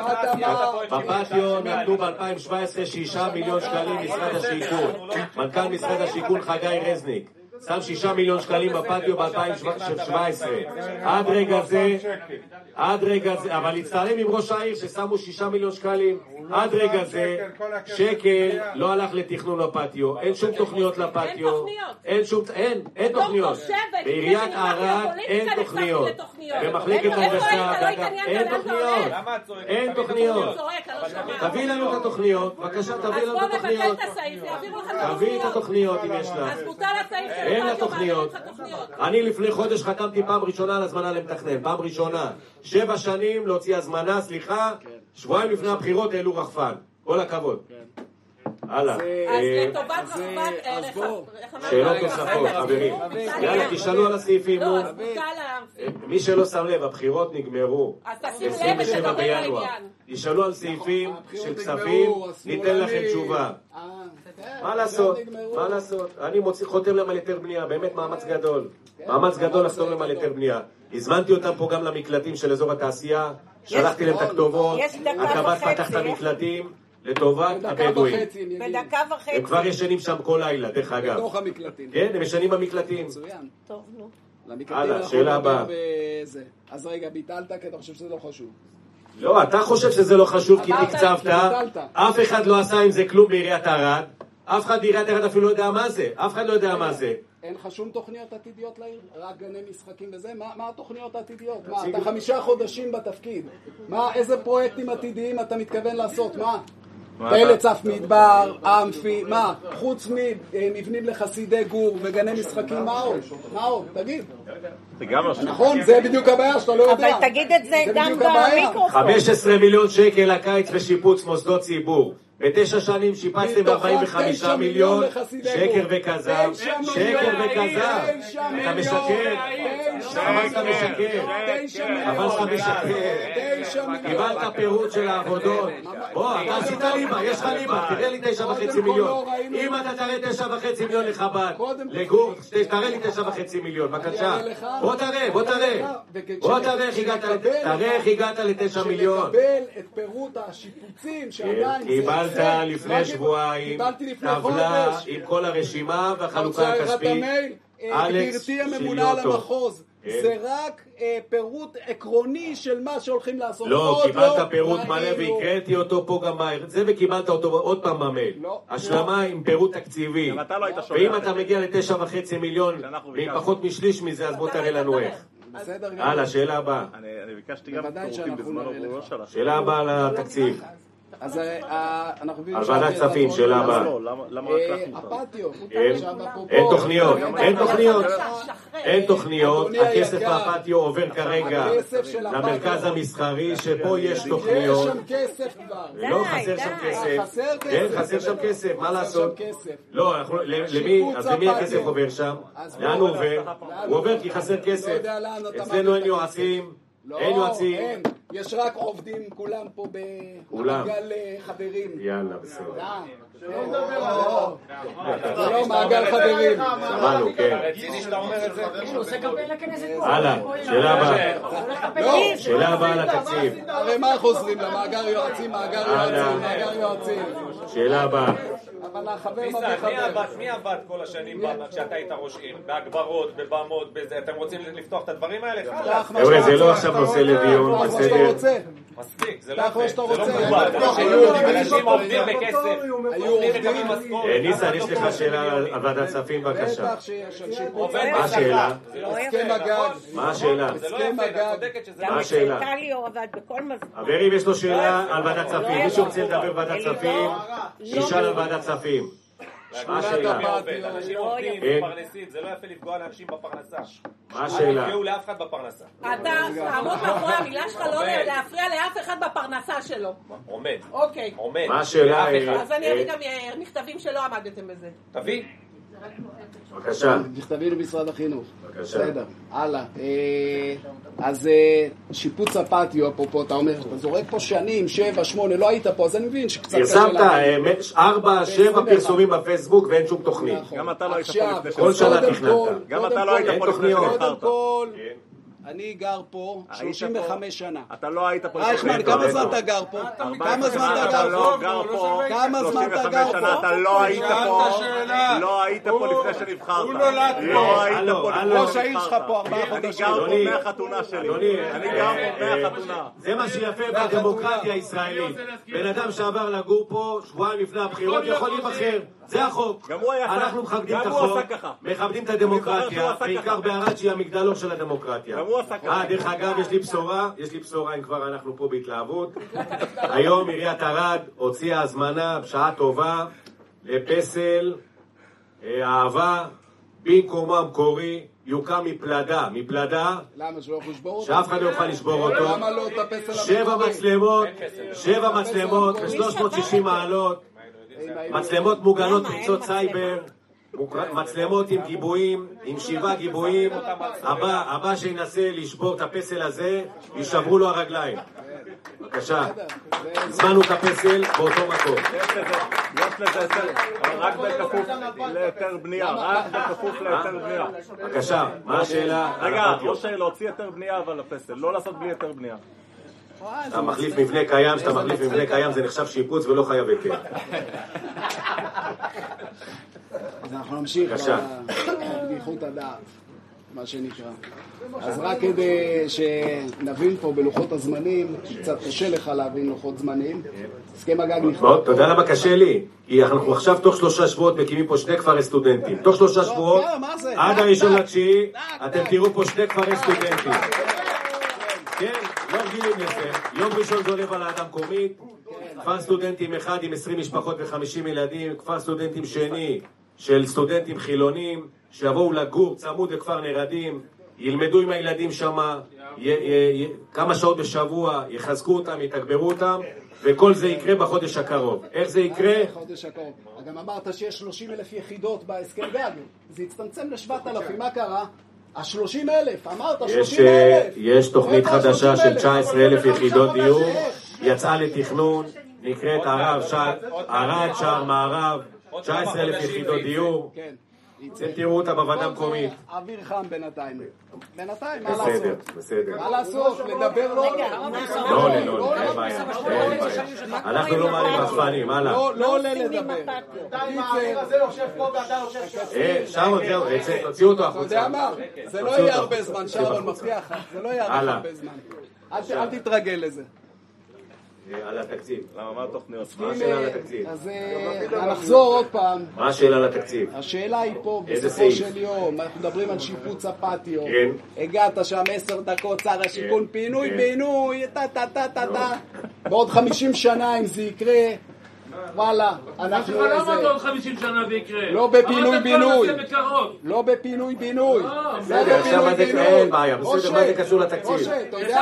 בפטיו נתנו ב-אלפיים שבע עשרה שישה מיליון שקלים משרד השיכון. מנכ"ל משרד השיכון חגי רזניק. שם שישה מיליון שקלים בפטיו ב-אלפיים שבע עשרה. עד רגע זה, עד רגע זה, אבל הצטערים עם ראש העיר ששמו שישה מיליון שקלים. עד רגע זה, שקל לא הלך לתכנון לפטיו. אין שום תוכניות לפטיו. אין שום, אין, אין תוכניות. בעיריית ערד אין תוכניות. במחלקת הנדסה, אין תוכניות. אין תוכניות. תביא לנו את התוכניות. בבקשה, תביא לנו את התוכניות. תביא את התוכניות אם יש לך. אין לתוכניות. אני לפני חודש חתמתי פעם ראשונה על הזמנה למתכנן, פעם ראשונה. שבע שנים להוציא הזמנה, סליחה, שבועיים לפני הבחירות העלו רחפן. כל הכבוד. הלאה. אז לטובת רחפן... שאלות נוספות, חברים. יאללה, תשאלו על הסעיפים. מי שלא שם לב, הבחירות נגמרו. עשרים ושבעה בינואר. תשאלו על סעיפים של כספים, ניתן לכם תשובה. מה לעשות? מה לעשות? אני מוציא חותם להם על היתר בנייה, באמת מאמץ גדול. מאמץ גדול לחתום להם על היתר בנייה. הזמנתי אותם פה גם למקלטים של אזור התעשייה, שלחתי להם את הכתובות, הקב"ט פתח את המקלטים לטובת הבדואים. בדקה וחצי. הם כבר ישנים שם כל לילה, דרך אגב. בתוך המקלטים. כן, הם ישנים במקלטים. מצוין. טוב, נו. הלאה, שאלה הבאה. אז רגע, ביטלת כי אתה חושב שזה לא חשוב. לא, אתה חושב שזה לא חשוב כי תקצבת, אף אחד לא עשה עם זה כלום בעיריית ערד, אף אחד בעיריית ערד אפילו לא יודע מה זה, אף אחד לא יודע מה זה. אין לך שום תוכניות עתידיות לעיר? רק גני משחקים וזה? מה, מה התוכניות העתידיות? מה, אתה חמישה חודשים בתפקיד. מה, איזה פרויקטים עתידיים אתה מתכוון לעשות? מה? פלט צף מדבר, אמפי, מה? חוץ מבנים לחסידי גור וגני משחקים, מה עוד? מה עוד? תגיד. נכון, זה בדיוק הבעיה שאתה לא יודע. אבל תגיד את זה גם במיקרופון. חמישה עשר מיליון שקל הקיץ בשיפוץ מוסדות ציבור. בתשע שנים שיפצתם ארבעים וחמישה מיליון, שקר וכזב, שקר וכזב, אתה משקר, אבל אתה משקר, אבל אתה משקר, קיבלת פירוט של העבודות, בוא, אתה עשית ליבה, יש לך ליבה, תראה לי תשע וחצי מיליון, אם אתה תראה תשע וחצי מיליון לחב"ד, לגור, תראה לי תשע וחצי מיליון, בבקשה, בוא תראה, בוא תראה, בוא תראה איך הגעת לתשע מיליון, תקבל את פירוט השיפוצים שעדיין קיבלת לפני שבועיים טבלה עם כל הרשימה והחלוקה הכספית. גברתי הממונה על המחוז, זה רק פירוט עקרוני של מה שהולכים לעשות. לא, קיבלת פירוט מלא והקראתי אותו פה גם מהר זה וקיבלת אותו עוד פעם במייל. השלמה עם פירוט תקציבי. ואם אתה מגיע לתשע וחצי מיליון ועם פחות משליש מזה אז בוא תראה לנו איך. הלאה, שאלה הבאה. אני ביקשתי גם פירוטים בזמנו. שאלה הבאה על התקציב. אז אנחנו על ועדת כספים, שאלה הבאה. הפטיו. אין תוכניות, אין תוכניות. אין תוכניות. הכסף מהפטיו עובר כרגע למרכז המסחרי, שפה יש תוכניות. יש שם כסף כבר. לא, חסר שם כסף. כן, חסר שם כסף, מה לעשות? לא, למי, אז למי הכסף עובר שם? לאן הוא עובר? הוא עובר כי חסר כסף. אצלנו אין יועצים. אין יועצים. יש רק עובדים, כולם פה במעגל חברים. יאללה, בסדר. זה לא מעגל חברים. שמענו, כן. רציני שאתה אומר את זה. הוא עושה קמפיין לכנסת פה. הלאה, שאלה הבאה. שאלה הבאה על התקציב. הרי מה חוזרים למאגר יועצים, מאגר יועצים, מאגר יועצים. שאלה הבאה. אבל החבר מחבר. מי עבד כל השנים כשאתה היית ראש עיר? בהגברות, בבמות, בזה, אתם רוצים לפתוח את הדברים האלה? חבר'ה, זה לא עכשיו נושא לדיון, בסדר? מספיק, זה לא מכובד. אנשים עובדים בכסף, עובדים מקבלים משכורת. ניסן, יש לך שאלה על ועדת כספים, בבקשה. מה השאלה? הסכם הגג. מה השאלה? הסכם הגג. מה השאלה? חברים, יש לו שאלה על ועדת כספים. מי שרוצה לדבר ועדת כספים, שישאל על ועדת כספים. מה השאלה? אנשים עובדים, מפרנסים, זה לא יפה לפגוע לאנשים בפרנסה. מה השאלה? תפגעו לאף אחד בפרנסה. אתה תעמוד מאחורי המילה שלך, לא להפריע לאף אחד בפרנסה שלו. עומד. אוקיי. עומד. מה השאלה? אז אני אביא גם מכתבים שלא עמדתם בזה. תביא. בבקשה. מכתבים למשרד החינוך. בבקשה. בסדר, הלאה. אז שיפוץ הפטיו, אפרופו, אתה אומר, אתה זורק פה שנים, שבע, שמונה, לא היית פה, אז אני מבין שקצת... פרסמת ארבע, שבע פרסומים בפייסבוק ואין שום תוכנית. גם אתה לא היית פה לפני כל שנה תכננת. גם אתה לא היית פה לפני קודם כל, אני גר פה שלושים וחמש שנה. אתה לא היית פה רייכמן, כמה זמן אתה גר פה? כמה זמן אתה גר פה? כמה זמן אתה גר פה? אתה לא היית פה, לא היית פה לפני שנבחרת. הוא נולד פה. לא היית פה ראש העיר שלך פה ארבעה חודשים. אני גר פה מהחתונה שלי. אני גר פה מהחתונה. זה מה שיפה בדמוקרטיה הישראלית. בן אדם שעבר לגור פה שבועיים לפני הבחירות יכול להיבחר. זה החוק. אנחנו מכבדים את החוק, מכבדים את הדמוקרטיה, בעיקר בערד שהיא המגדלור של הדמוקרטיה. אה, דרך אגב, יש לי בשורה, יש לי בשורה אם כבר אנחנו פה בהתלהבות. היום עיריית ערד הוציאה הזמנה בשעה טובה לפסל אהבה במקומו המקורי יוקם מפלדה, מפלדה למה שלא יכול לשבור אותו? שאף אחד לא יוכל לשבור אותו. למה לא את הפסל שבע מצלמות, שבע מצלמות ב-שלוש מאות ושישים מעלות, מצלמות מוגנות פריצות סייבר, מצלמות עם גיבויים, עם שבעה גיבויים. הבא, הבא שינסה לשבור את הפסל הזה, יישברו לו הרגליים. בבקשה, הזמנו את הפסל באותו מקום. יש לזה היתר, אבל רק בכפוף להיתר בנייה, רק בכפוף להיתר בנייה. בבקשה, מה השאלה? רגע, ראש העיר להוציא היתר בנייה אבל לפסל, לא לעשות בלי היתר בנייה. אתה מחליף מבנה קיים, שאתה מחליף מבנה קיים זה נחשב שיפוץ ולא חייב היתר. אז אנחנו נמשיך בבדיחות הדעת, מה שנקרא. אז רק כדי שנבין פה בלוחות הזמנים, קצת קשה לך להבין לוחות זמנים, הסכם הגג נכתב. תודה למה קשה לי, כי אנחנו עכשיו תוך שלושה שבועות מקימים פה שני כפרי סטודנטים. תוך שלושה שבועות, עד הראשון לתשיעי, אתם תראו פה שני כפרי סטודנטים. כן, לא רגילים לזה. יום ראשון זה עולה ועדה מקומית, כפר סטודנטים אחד עם עשרים משפחות וחמישים ילדים, כפר סטודנטים שני של סטודנטים חילונים, שיבואו לגור צמוד לכפר נרדים, ילמדו עם הילדים שם כמה שעות בשבוע, יחזקו אותם, יתגברו אותם, וכל זה יקרה בחודש הקרוב. איך זה יקרה? בחודש הקרוב. גם אמרת שיש שלושים אלף יחידות בהסכם גג, זה הצטמצם ל-שבעת אלפים, מה קרה? ה-שלושים אלף, אמרת שלושים אלף. יש תוכנית חדשה של תשע עשרה אלף יחידות דיור, יצאה לתכנון, נקראת ערד שער מערב, תשע עשרה אלף יחידות דיור. אתם תראו אותה בוועדה המקומית. אוויר חם בינתיים. בינתיים, מה לעשות? בסדר, בסדר. מה לעשות? לדבר לא עולה. לא עולה, לא עולה, אין בעיה. אנחנו לא מעלים רחפנים, הלאה. לא עולה לדבר. האוויר הזה יושב פה ואתה יושב שם. שרון, זהו, תוציאו אותו החוצה. אתה יודע מה? זה לא יהיה הרבה זמן, שרון, מבטיח לך. זה לא יהיה הרבה זמן. אל תתרגל לזה. על התקציב. למה, מה התוכניות? מה השאלה על התקציב? אז נחזור עוד פעם. מה השאלה על התקציב? השאלה היא פה, בסופו של יום, אנחנו מדברים על שיפוץ הפטיו. הגעת שם עשר דקות, שר השיכון, פינוי, בינוי, טה טה טה טה טה. בעוד חמישים שנה אם זה יקרה, וואלה, אנחנו איזה... למה בעוד חמישים שנה זה יקרה? לא בפינוי בינוי. לא בפינוי בינוי. לא בפינוי בינוי. אין בעיה, בסדר, מה זה קשור לתקציב? משה, אתה יודע...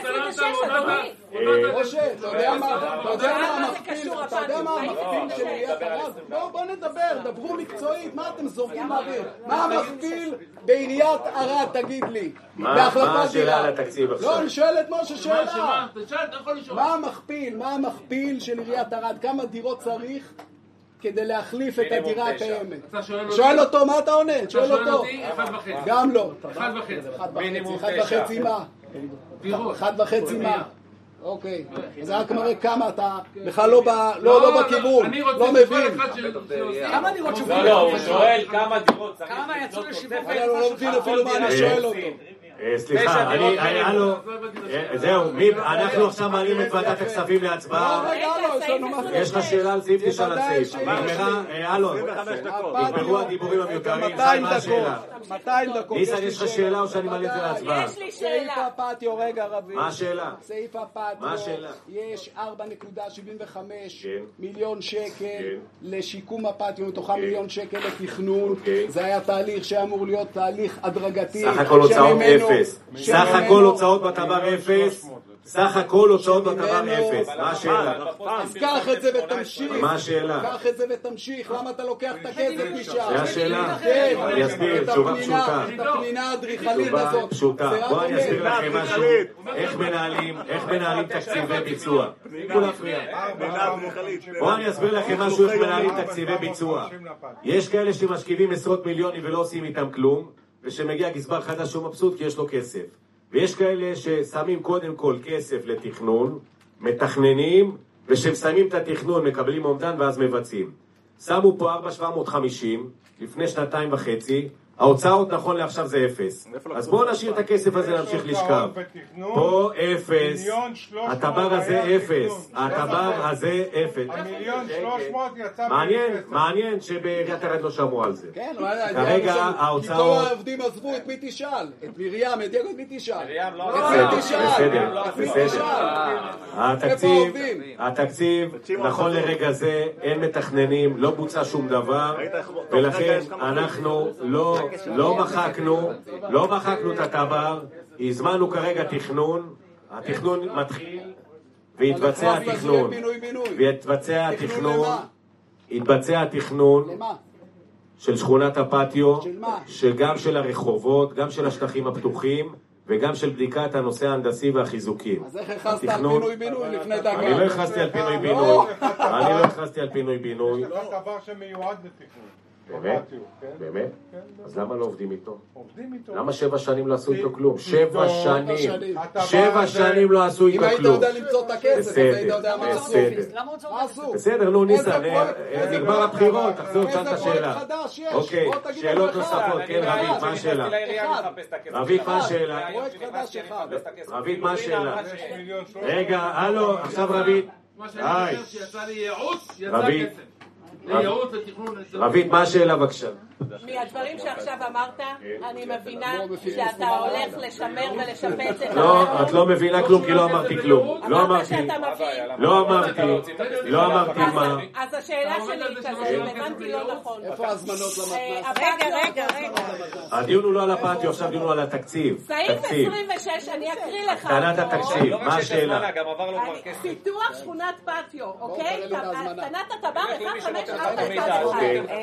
משה, אתה יודע מה, אתה יודע מה המכפיל, אתה יודע מה המכפיל של עיריית ערד? בואו נדבר, דברו מקצועית, מה אתם זורקים לאוויר? מה המכפיל בעיריית ערד, תגיד לי? מה השאלה על התקציב עכשיו? לא, אני שואל את משה שאלה. מה המכפיל, מה המכפיל של עיריית ערד? כמה דירות צריך כדי להחליף את הדירה הקיימת? שואל אותו, מה אתה עונה? שואל אותו. גם לא. אחד וחצי. אחד וחצי מה? אחד וחצי מה? אוקיי, אז רק מראה כמה אתה בכלל לא בכיוון, לא מבין. כמה דירות שווקו? לא, לא, הוא שואל כמה דירות. כמה יצאו לשיווק? אני לא מבין אפילו מה אני שואל אותו. סליחה, אני, הלו, זהו, אנחנו עכשיו מעלים את ועדת הכספים להצבעה. יש לך שאלה על סעיף, תשאל על סעיף. נגמרה, הלו, נגמרו הדיבורים המיותרים, מה השאלה? מאתיים דקות. ניסן, יש לך שאלה או שאני מעלה את זה להצבעה? יש לי שאלה. סעיף הפטיו, רגע רבי. מה השאלה? סעיף הפטיו, יש ארבע נקודה שבעים וחמש מיליון שקל לשיקום הפטיו, מתוכם מיליון שקל לתכנון. זה היה תהליך שאמור להיות תהליך הדרגתי. סך הכל הוצאות אפס. סך הכל הוצאות בטבר אפס. סך הכל הוצאות בטבר אפס. מה השאלה? אז קח את זה ותמשיך. מה השאלה? קח את זה ותמשיך. למה אתה לוקח את הכסף משם? זה השאלה? כן. אני אסביר, תשובה פשוטה. את הפנינה האדריכלית הזאת. תשובה פשוטה. בואו אני אסביר לכם משהו. איך מנהלים, איך מנהלים תקציבי ביצוע. תפסיקו להפריע. בואו אני אסביר לכם משהו, איך מנהלים תקציבי ביצוע. יש כאלה שמשקיעים עשרות מיליונים ולא עושים איתם כלום, ושמגיע גזבר חדש שהוא מבסוט כי יש לו כסף. ויש כאלה ששמים קודם כל כסף לתכנון, מתכננים, ושמסיימים את התכנון מקבלים אומדן ואז מבצעים. שמו פה ארבע שבע מאות וחמישים לפני שנתיים וחצי, ההוצאות נכון לעכשיו זה אפס. אז בואו נשאיר את הכסף הזה להמשיך לשכב. פה אפס, הטבר הזה אפס, הטבר הזה אפס. המיליון שלוש מאות יצא מעניין, מעניין שבעיריית ערד לא שמעו על זה. כן, כרגע ההוצאות... כי כל העובדים עזבו את מי תשאל, את מרים, את יגוד מי תשאל. מרים לא... בסדר, בסדר. התקציב, התקציב, נכון לרגע זה, אין מתכננים, לא בוצע שום דבר, ולכן אנחנו לא... לא מחקנו, לא מחקנו את הטבר, הזמנו כרגע תכנון, התכנון מתחיל והתבצע התכנון, והתבצע התכנון, התבצע התכנון של שכונת הפטיו, שגם של הרחובות, גם של השטחים הפתוחים, וגם של בדיקת הנושא ההנדסי והחיזוקים. אז איך הכרסת על פינוי בינוי לפני דקה? אני לא הכרסתי על פינוי בינוי, אני לא הכרסתי על פינוי בינוי. זה לא דבר שמיועד לתכנון. באמת? באמת? אז למה לא עובדים איתו? עובדים איתו. למה שבע שנים לא עשו איתו כלום? שבע שנים. שבע שנים לא עשו איתו כלום. אם היית יודע למצוא את הכסף, אז היית יודע מה עשו. מה עשו? בסדר, נו ניסן, נגמר הבחירות, תחזור לשאול את השאלה. אוקיי, שאלות נוספות, כן רבית, מה השאלה? רבית, מה השאלה? רבית, מה השאלה? רגע, הלו, עכשיו רבית. היי. רבית. רבית, מה השאלה בבקשה? מהדברים שעכשיו אמרת, אני מבינה שאתה הולך לשמר ולשפץ את... לא, את לא מבינה כלום כי לא אמרתי כלום. לא אמרתי, לא אמרתי, לא אמרתי מה. אז השאלה שלי כזה, אם הבנתי לא נכון. איפה ההזמנות למתנ"ס? רגע, רגע, רגע. הדיון הוא לא על הפטיו, עכשיו דיון הוא על התקציב. סעיף עשרים ושש, אני אקריא לך. קטנת התקציב, מה השאלה? פיתוח שכונת פטיו, אוקיי? קטנת הטבר אחד חמש ארבע אחד.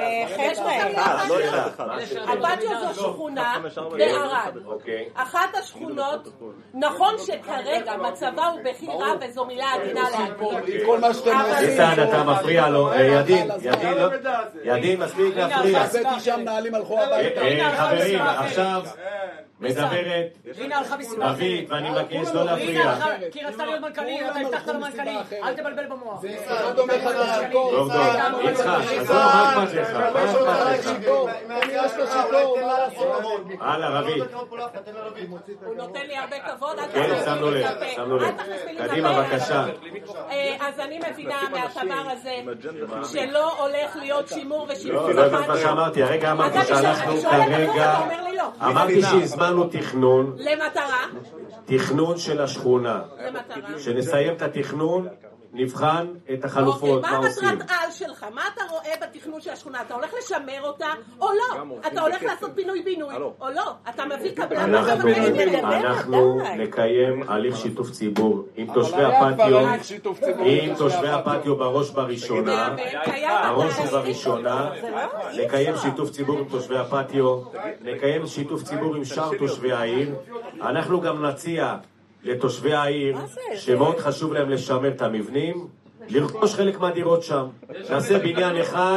הפטיו זו שכונה בערד. אחת השכונות, נכון שכרגע מצבה הוא בחירה וזו מילה עדינה להגיד. כל מה שאתם עושים. ניסן, אתה מפריע לו. ידין, ידין, לא. ידין, מספיק להפריע. עשיתי שם נעלים הלכו הביתה. חברים, עכשיו מדברת רבית, ואני מבקש לא להפריע. כי רצתה להיות מנכ"לית, אתה הבטחת למנכ"לית, אל תבלבל במוח. אחד אומר לך להרקור. טוב, טוב, יצחק, עזוב, מה אכפת לך? מה אכפת לך? כנראה שאתה שיכור, מה לעשות? הלאה, רבית. הוא נותן לי הרבה כבוד, אל כן, שמנו לב, שמנו לב. קדימה, בבקשה. אז אני מבינה מהטבר הזה שלא הולך להיות שימור ושימור. לא, לא יודעת מה שאמרתי, הרגע אמרתי שאנחנו כרגע... אמרתי שהזמנו תכנון. למטרה? תכנון של השכונה. למטרה. שנסיים את התכנון, נבחן את החלופות, מה עושים. מה המטרת על שלך? מה אתה רואה בתכנון של השכונה? אתה הולך לשמר אותה או לא? אתה הולך לעשות פינוי-בינוי או לא? אתה מביא קבלן? אנחנו נקיים הליך שיתוף ציבור עם תושבי הפטיו, עם תושבי הפטיו בראש בראשונה, בראש ובראשונה, נקיים שיתוף ציבור עם תושבי הפטיו, נקיים שיתוף ציבור עם שאר תושבי העיר, אנחנו גם נציע לתושבי העיר, שמאוד חשוב להם לשמר את המבנים, לרכוש חלק מהדירות שם. נעשה בניין אחד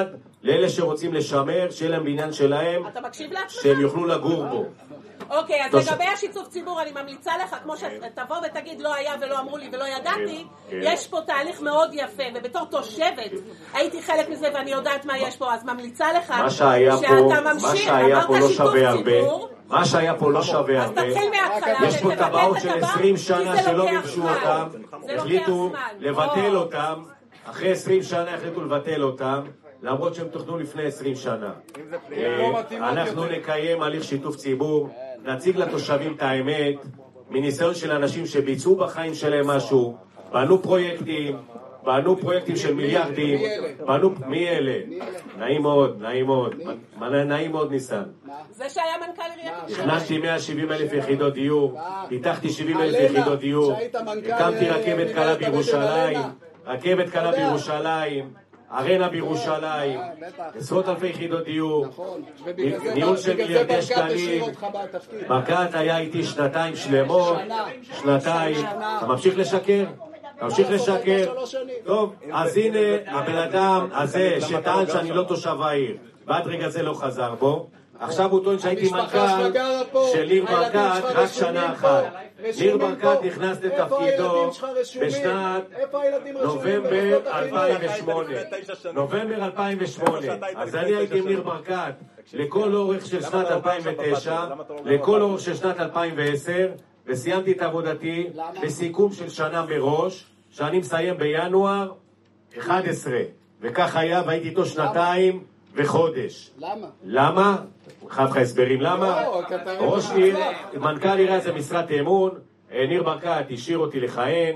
לאלה שרוצים לשמר, שיהיה להם בניין שלהם, אתה מקשיב לעצמך? שהם יוכלו לגור בו. אוקיי, אז לגבי השיתוף ציבור, אני ממליצה לך, כמו שתבוא ותגיד לא היה ולא אמרו לי ולא ידעתי, יש פה תהליך מאוד יפה, ובתור תושבת הייתי חלק מזה ואני יודעת מה יש פה, אז ממליצה לך שאתה ממשיך, אמרת שיתוף ציבור, מה שהיה פה לא שווה הרבה, יש פה טבעות של עשרים שנה שלא מימשו אותם, החליטו לבטל אותם, אחרי עשרים שנה החליטו לבטל אותם, למרות שהם תוכנו לפני עשרים שנה. אנחנו נקיים הליך שיתוף ציבור, נציג לתושבים את האמת, מניסיון של אנשים שביצעו בחיים שלהם משהו, בנו פרויקטים, בנו פרויקטים של מיליארדים, בנו... מי אלה? נעים מאוד, נעים מאוד, נעים מאוד ניסן. זה שהיה מנכ"ל עיריית ירושלים. הכנסתי מאה ושבעים אלף יחידות דיור, פיתחתי שבעים אלף יחידות דיור, הקמתי רכבת קלה בירושלים, רכבת קלה בירושלים, ארנה בירושלים, עשרות אלפי יחידות דיור, ניהול של מיליארדי שקלים. ברקת היה איתי שנתיים שלמות, שנתיים. אתה ממשיך לשקר? אתה ממשיך לשקר? טוב, אז הנה הבן אדם הזה שטען שאני לא תושב העיר, ועד רגע זה לא חזר בו. עכשיו הוא טוען שהייתי מנכ"ל של ניר ברקת רק שנה אחת. ניר ברקת נכנס לתפקידו בשנת נובמבר אלפיים ושמונה. נובמבר אלפיים ושמונה. אז אני הייתי עם ניר ברקת לכל אורך של שנת אלפיים ותשע, לכל אורך של שנת אלפיים ועשר, וסיימתי את עבודתי בסיכום של שנה מראש, שאני מסיים בינואר אחת עשרה. וכך היה, והייתי איתו שנתיים וחודש. למה? למה? חייב לך הסברים למה? ראש עיר, מנכ"ל עירייה זה משרת אמון, ניר ברקת השאיר אותי לכהן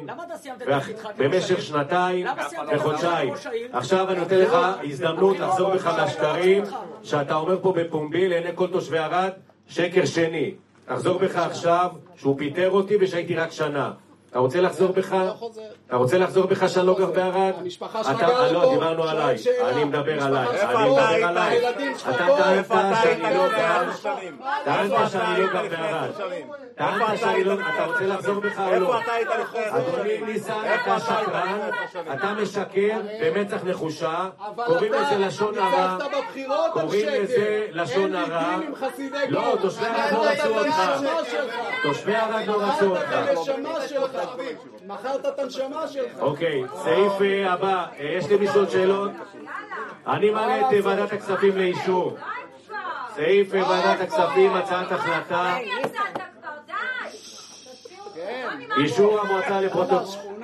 במשך שנתיים וחודשיים. עכשיו אני נותן לך הזדמנות לחזור בך מהשקרים שאתה אומר פה בפומבי לעיני כל תושבי ערד, שקר שני. תחזור בך עכשיו שהוא פיטר אותי ושהייתי רק שנה. אתה רוצה לחזור בך? אתה רוצה לחזור בך שאני לא גר בערד? המשפחה שלך גרה לא, פה. דיברנו עליי. אני מדבר עליי. אני מדבר עליי. אתה טענת שאני לא גר. טענת שאני לא גר בערד. טענת שאני לא... אתה רוצה לחזור בך או לא? אדוני ניסן, אתה שקרן, אתה משקר במצח נחושה, קוראים לזה לשון הרע. קוראים לזה לשון הרע. לא, תושבי ערד לא רצו אותך. תושבי ערד לא רצו אותך. מכרת את הנשמה שלך. אוקיי, סעיף הבא, יש לי מישהו שאלות? אני מעלה את ועדת הכספים לאישור. סעיף ועדת הכספים, הצעת החלטה. אישור המועצה לפרוטוקול.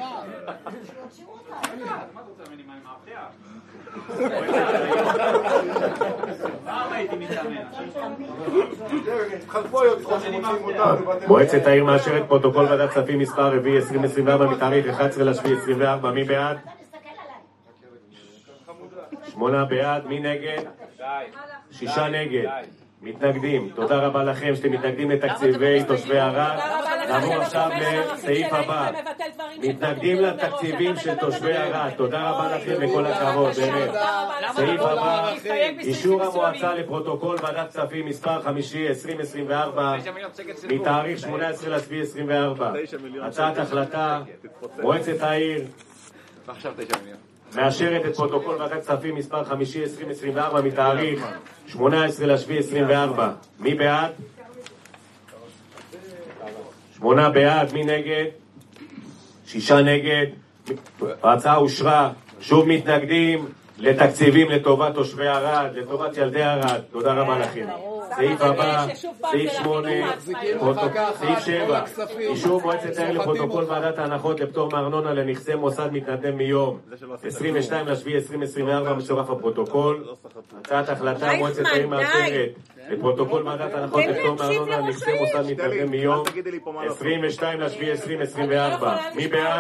מועצת העיר מאשרת פרוטוקול ועדת כספים מספר רביעי עשרים עשרים וארבע מתאריך אחד עשר לשביעי עשרים וארבע. מי בעד? שמונה בעד. מי נגד? שישה נגד. מתנגדים. תודה רבה לכם שאתם מתנגדים לתקציבי תושבי ערד. נעבור עכשיו לסעיף הבא. מתנגדים לתקציבים של תושבי ערד. תודה רבה לכם וכל הכבוד. סעיף הבא, אישור המועצה לפרוטוקול ועדת כספים מספר חמישי עשרים עשרים וארבע מתאריך שמונה עשרה לשביעי עשרים וארבע. הצעת החלטה, מועצת העיר מאשרת את פרוטוקול ועדת כספים מספר חמישי עשרים עשרים וארבע מתאריך שמונה עשרה לשביעי עשרים וארבע. מי בעד? שמונה בעד. מי נגד? שישה נגד. ההצעה אושרה. שוב מתנגדים לתקציבים לטובת תושבי ערד, לטובת ילדי ערד. תודה רבה לכם. סעיף הבא, סעיף שמונה, סעיף שבע, אישור מועצת העיר לפרוטוקול ועדת ההנחות לפטור מארנונה לנכסי מוסד מתנדב מיום עשרים ושתיים לשביעי עשרים עשרים וארבע מצורף הפרוטוקול. הצעת החלטה, מועצת העיר מאשרת את פרוטוקול ועדת ההנחות לפטור מארנונה לנכסי מוסד מתנדב מיום עשרים ושתיים לשביעי עשרים עשרים וארבע. מי בעד?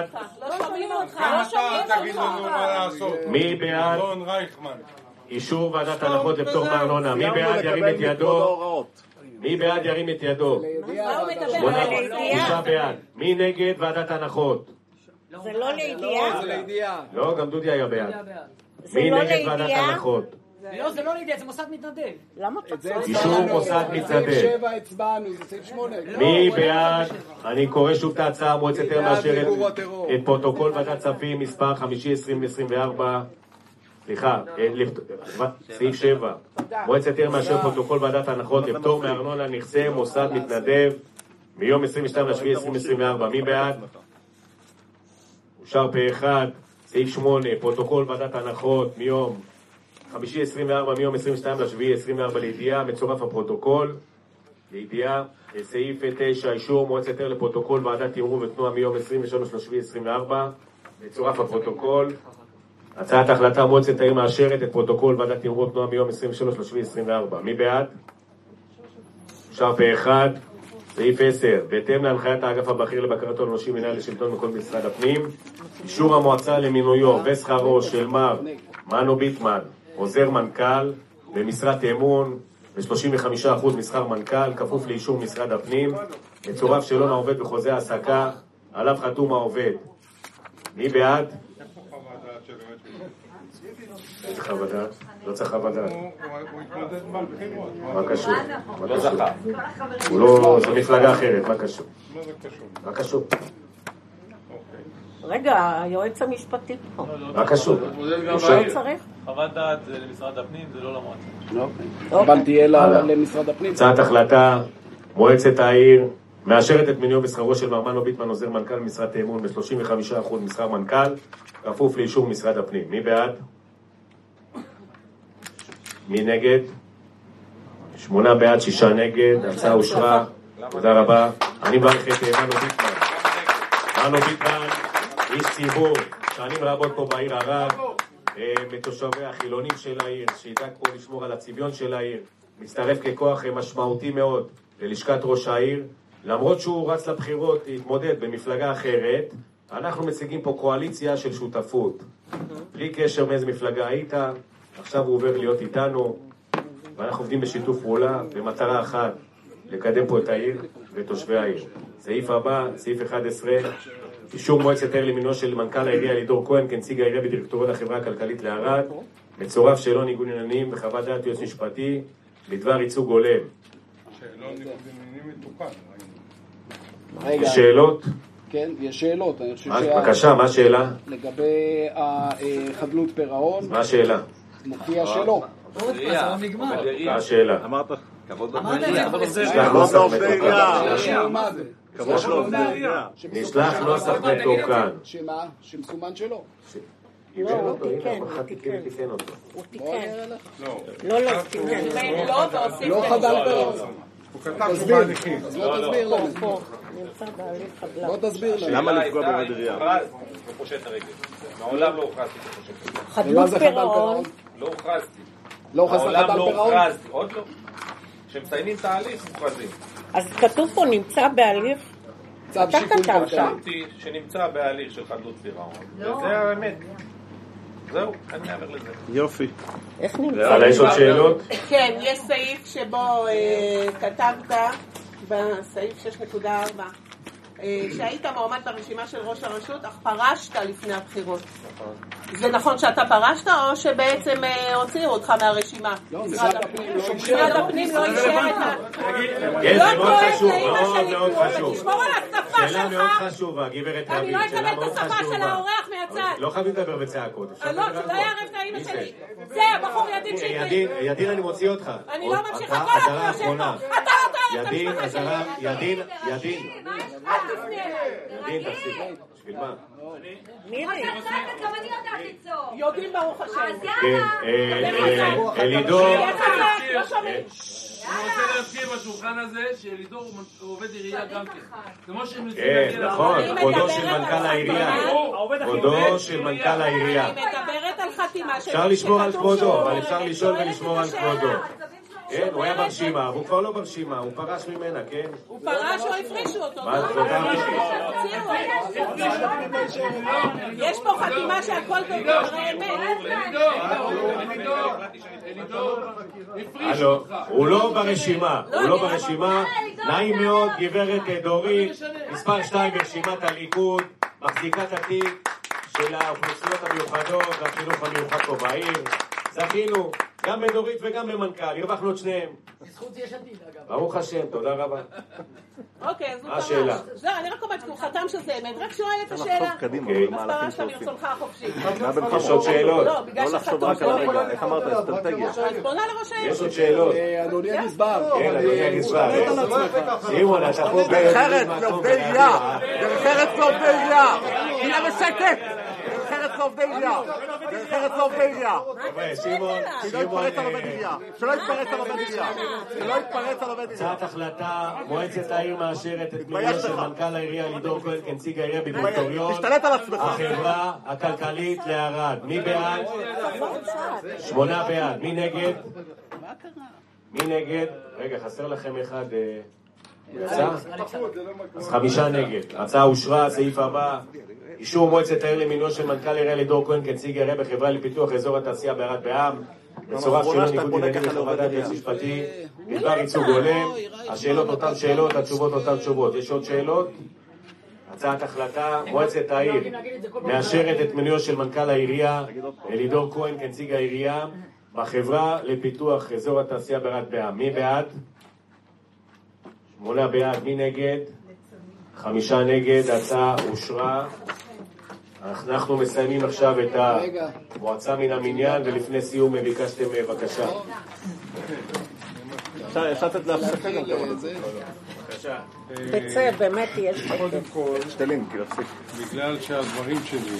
מי בעד? אישור ועדת הנחות לפטור מארנונה. מי בעד ירים את ידו? מי בעד ירים את ידו? שישה בעד. מי נגד ועדת הנחות? זה לא לידיעה? זה לידיעה. לא, גם דודי היה בעד. מי נגד ועדת הנחות? לא, זה לא לידיעה, זה מוסד מתנדב. למה אתה צריך? אישור מוסד מתנדב. סעיף שבע הצבענו, זה סעיף שמונה. מי בעד? אני קורא שוב את ההצעה. מועצת העיר מאשרת את פרוטוקול ועדת כספים מספר חמישי עשרים עשרים וארבע סליחה, סעיף שבע. מועצת העיר מאשר פרוטוקול ועדת ההנחות לפטור מארנונה נכסי מוסד מתנדב מיום עשרים ושתיים ליולי עשרים עשרים וארבע. מי בעד? אושר פה אחד. סעיף שמונה, פרוטוקול ועדת ההנחות מיום חמישי עשרים וארבע, מיום עשרים ושתיים ליולי עשרים וארבע לידיעה, מצורף הפרוטוקול. לידיעה. סעיף תשע, אישור מועצת העיר לפרוטוקול ועדת תמרור ותנועה מיום עשרים ושלושה ליולי עשרים וארבע, מצורף הפרוטוקול. הצעת החלטה מועצת העיר מאשרת את פרוטוקול ועדת תמרור ותנועה מיום עשרים ושלושה ליולי עשרים וארבע. מי בעד? אושר פה אחד. סעיף עשר, בהתאם להנחיית האגף הבכיר לבקרת הון אנושי מנהל לשלטון מקומי במשרד הפנים, אישור המועצה למינויו ושכרו של מר מנו ביטמן, עוזר מנכ"ל במשרת אמון ב-שלושים וחמישה אחוז משכר מנכ"ל, כפוף לאישור משרד הפנים, מצורף שאלון העובד בחוזה העסקה, עליו חתום העובד. מי בעד? צריך חוות דעת? לא צריך חוות דעת. מה קשור? לא זכה. הוא לא, זו מפלגה אחרת, מה קשור? מה קשור? רגע, היועץ המשפטי פה. מה קשור? לא צריך? חוות דעת זה למשרד הפנים, זה לא למועצה. אבל תהיה למשרד הפנים. הצעת החלטה, מועצת העיר מאשרת את מינויו ושכרו של מר מנו ביטמן, עוזר מנכ"ל משרת אמון ב-שלושים וחמישה אחוז משכר מנכ"ל, כפוף לאישור משרד הפנים. מי בעד? מי נגד? שמונה בעד, שישה נגד, ההצעה אושרה. תודה רבה. אני מברך את מנו ביטמן. מנו ביטמן, איש ציבור, שנים רבות פה בעיר ערד, מתושבי החילונים של העיר, שידאג פה לשמור על הצביון של העיר, מצטרף ככוח משמעותי מאוד ללשכת ראש העיר, למרות שהוא רץ לבחירות להתמודד במפלגה אחרת. אנחנו מציגים פה קואליציה של שותפות, בלי קשר מאיזה מפלגה היית. עכשיו הוא עובר להיות איתנו, ואנחנו עובדים בשיתוף פעולה במטרה אחת, לקדם פה את העיר ותושבי העיר. סעיף הבא, סעיף אחד עשרה, אישור מועצת העיר למינויו של מנכ"ל העירייה לידור כהן כנציג העירייה בדירקטוריון החברה הכלכלית לערד, מצורף שאלון ניגוד עניינים וחוות דעת יועץ משפטי בדבר ייצוג הולם. שאלון ניגוד עניינים מתוקן. יש שאלות? כן, יש שאלות. אני חושב בבקשה, מה השאלה? לגבי החדלות פירעון. מה השאלה? מופיע שלא. מה השאלה? אמרת כבוד לעובדי עירייה. כבוד לעובדי עירייה. נשלח נוסח מתוקן. שמה? שמסומן שלא. הוא תיקן, הוא תיקן אותו. הוא תיקן. לא, לא, תיקן. לא חדל פירעון. הוא כתב שהוא בהליכים. אז לא תסביר לנו. נמצא בהליך חדלה. לא תסביר לנו. למה לפגוע בעובד עירייה? ופושט הרגל. מעולם לא הוכרזתי כפושט הרגל. חדלות פירעון. לא הוכרזתי. לא הוכרזת חדל מעולם לא פירעון? הוכרזתי. עוד לא. כשמסיימים תהליך מוכרזים. אז כתוב פה נמצא בהליך. צו שיקול כלכלי. חשבתי שנמצא בהליך של חדלות פירעון. וזה האמת. זהו, אני מעבר לזה. יופי. איך נמצא? יאללה, יש עוד שאלות? כן, יש סעיף שבו אה, כתבת בסעיף שש נקודה ארבע אה, שהיית מועמד ברשימה של ראש הרשות, אך פרשת לפני הבחירות. זה נכון שאתה פרשת או שבעצם אה, הוציאו אותך מהרשימה? משרד הפנים. משרד הפנים לא אישר את ה... כן, זה מאוד חשוב, מאוד מאוד חשוב. תשמור על השפה שאלה מאוד שלך. חשובה, גברת אני רביב, לא שאלה אקבל מאוד את השפה חשובה. של האורח מהצד. לא חייבים לדבר בצעקות. אפשר לא, לדבר שלא על יערב את האמא שלי. זה הבחור ידין שלי. ידין, ידין, אני מוציא אותך. אני לא ממשיכה אתה- כל אזהרה הזמן יושב אחרונה. פה. אתה לא תערב את ידין, המשפחה אזהרה, שלי. ידין, ידין. אל תפני אליי. ידין, תפסיק. בשביל מה? מירי. גם אני יודעת לצעוק. יודעים ברוך השם. כן, אה, אה, אלידור. לא שומעים. אני רוצה להזכיר בשולחן הזה שאלידור הוא עובד עירייה גם כן. כמו שהם יוצאים כן, להגיע נכון, לעבודה. כבודו של מנכ"ל העירייה. כבודו של מנכ"ל העירייה. אני מדברת על חתימה של... אפשר לשמור על שכתוב כבודו, שהוא אבל אפשר לשאול שואלת ולשמור את על השאלה. כבודו. כן, הוא היה ברשימה, והוא כבר לא ברשימה, הוא פרש ממנה, כן? הוא פרש או הפרישו אותו? מה, לא? תודה רבה. יש פה חתימה שהכל דברי אמת. אלידור, הפריש הלו, אותך. הוא לא ברשימה, הוא לא ברשימה. נעים מאוד, גברת דורית, מספר שתיים ברשימת הליכוד, מחזיקת התיק של האוכלוסיות המיוחדות והחינוך המיוחד פה בעיר. זכינו גם בדורית וגם במנכ"ל, הרווחנו את שניהם. בזכות יש עתיד, אגב. ברוך השם, תודה רבה. אוקיי, אז הוא מה השאלה? זהו, אני רק אומרת, הוא חתם שזה אמת, רק שואל את השאלה. אז פרשת מרצונך החופשי. יש עוד שאלות. לא, בגלל שחתום לא. איך אמרת, אסטרטגיה? אז פונה לראש העיר. יש עוד שאלות. אדוני הגזבר. כן, אדוני הגזבר. שמעון, אתה פה... דרך ארץ לעובדי עירייה. דרך ארץ לעובדי עירייה. תהיה בשקט. דרך ארץ לעובדי עירייה. דרך ארץ לעובדי עירייה. שמעון, שלא יתפרץ על עובד עירייה. שלא יתפרץ על עובד עירייה. שלא יתפרץ על עובד עירייה. הצעת החלטה, מועצת העיר מאשרת את מינויו של מנכ"ל העירייה לידור כהן כנציג העירייה בדירקטוריון החברה הכלכלית לערד. מי בעד? שמונה בעד. מי נגד? מי נגד? רגע, חסר לכם אחד. יצא? אז חמישה נגד. ההצעה אושרה. הסעיף הבא, אישור מועצת העיר למינויו של מנכ"ל העירייה לידור כהן כנציג העירייה בחברה לפיתוח אזור התעשייה בערד בע"מ. מצורף שלא ניגוד עניינים לחוות דעת יועץ משפטי בדבר ייצוג הולם. השאלות אותן שאלות, התשובות אותן תשובות. יש עוד שאלות? הצעת החלטה, מועצת העיר מאשרת את מינויו של מנכ"ל העירייה לידור כהן כנציג העירייה בחברה לפיתוח אזור התעשייה בערד בע"מ. מי בעד? שמונה בעד. מי נגד? חמישה נגד. ההצעה אושרה. אנחנו מסיימים עכשיו את המועצה מן המניין, ולפני סיום ביקשתם בבקשה. אפשר לתת להפסקה גם כמה. בבקשה. תצא, באמת יש קודם כל, שתלים, כי להפסיק. בגלל שהדברים שלי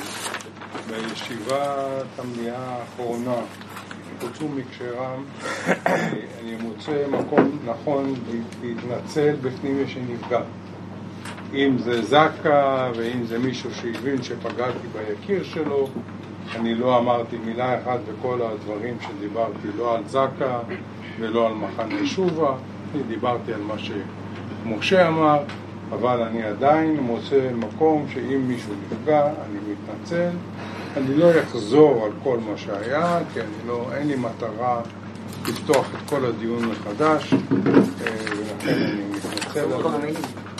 בישיבת המליאה האחרונה הוצאו מקשרם, אני מוצא מקום נכון להתנצל בפנים מי שנפגע. אם זה זקה ואם זה מישהו שהבין שפגעתי ביקיר שלו, אני לא אמרתי מילה אחת בכל הדברים שדיברתי, לא על זקה ולא על מחנה שובה. אני דיברתי על מה שמשה אמר, אבל אני עדיין מוצא מקום שאם מישהו נפגע אני מתנצל. אני לא אחזור על כל מה שהיה, כי אני לא, אין לי מטרה לפתוח את כל הדיון מחדש, ולכן אני מתנצל על זה.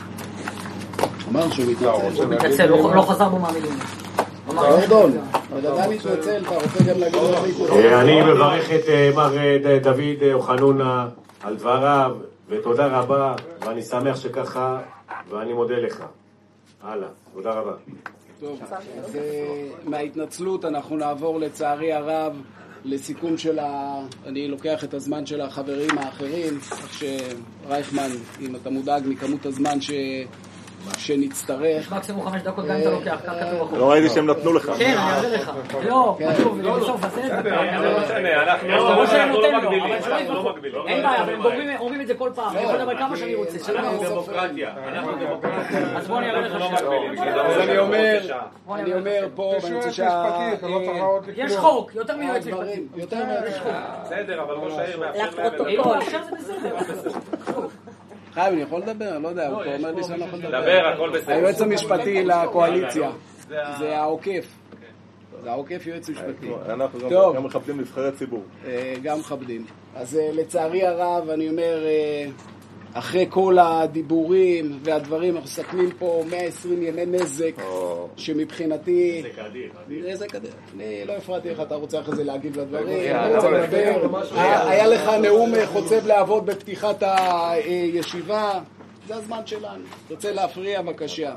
אמר שהוא מתנצל. הוא מתנצל, לא חזר בו מהמילים. גורדון, אתה יודע להתנצל, אתה רוצה גם להגיד לו. אני מברך את מר דוד אוחנונה על דבריו, ותודה רבה, ואני שמח שככה, ואני מודה לך. הלאה, תודה רבה. טוב, אז מההתנצלות אנחנו נעבור לצערי הרב לסיכום של ה... אני לוקח את הזמן של החברים האחרים, כך שרייכמן, אם אתה מודאג מכמות הזמן ש... שנצטרך. יש מקסימום חמש דקות גם אתה לוקח, כך כתוב בחוק. לא ראיתי שהם נתנו לך. כן, אני אראה לך. לא, כתוב, בסוף הסרט. לא משנה, אנחנו לא מגבילים. אין בעיה, אבל הם אומרים את זה כל פעם. אני יכול לדבר כמה שאני רוצה. אנחנו דמוקרטיה. אנחנו דמוקרטיה. אז בוא אני אראה לך שם. אז אני אומר, אני אומר פה, ואני רוצה שה... יש חוק, יותר מיועץ משפטי. יותר מיועץ משפטי. בסדר, אבל ראש העיר מאפשר להם... אם הוא מאפשר זה בסדר. חייב, אני יכול לדבר? לא יודע, הוא פה אומר לי שאני לא יכול לדבר. דבר, הכל בסדר. היועץ המשפטי לקואליציה, זה העוקף. זה העוקף יועץ משפטי. אנחנו גם מכבדים נבחרי ציבור. גם מכבדים. אז לצערי הרב, אני אומר, אחרי כל הדיבורים והדברים, אנחנו מסכמים פה מאה ועשרים ימי נזק, שמבחינתי... נזק אדיר, אדיר. נזק אדיר. אני לא הפרעתי איך אתה רוצה אחרי זה להגיב לדברים, אני רוצה לדבר. היה לך נאום חוצב להבות בפתיחת הישיבה, זה הזמן שלנו. רוצה להפריע, בבקשה.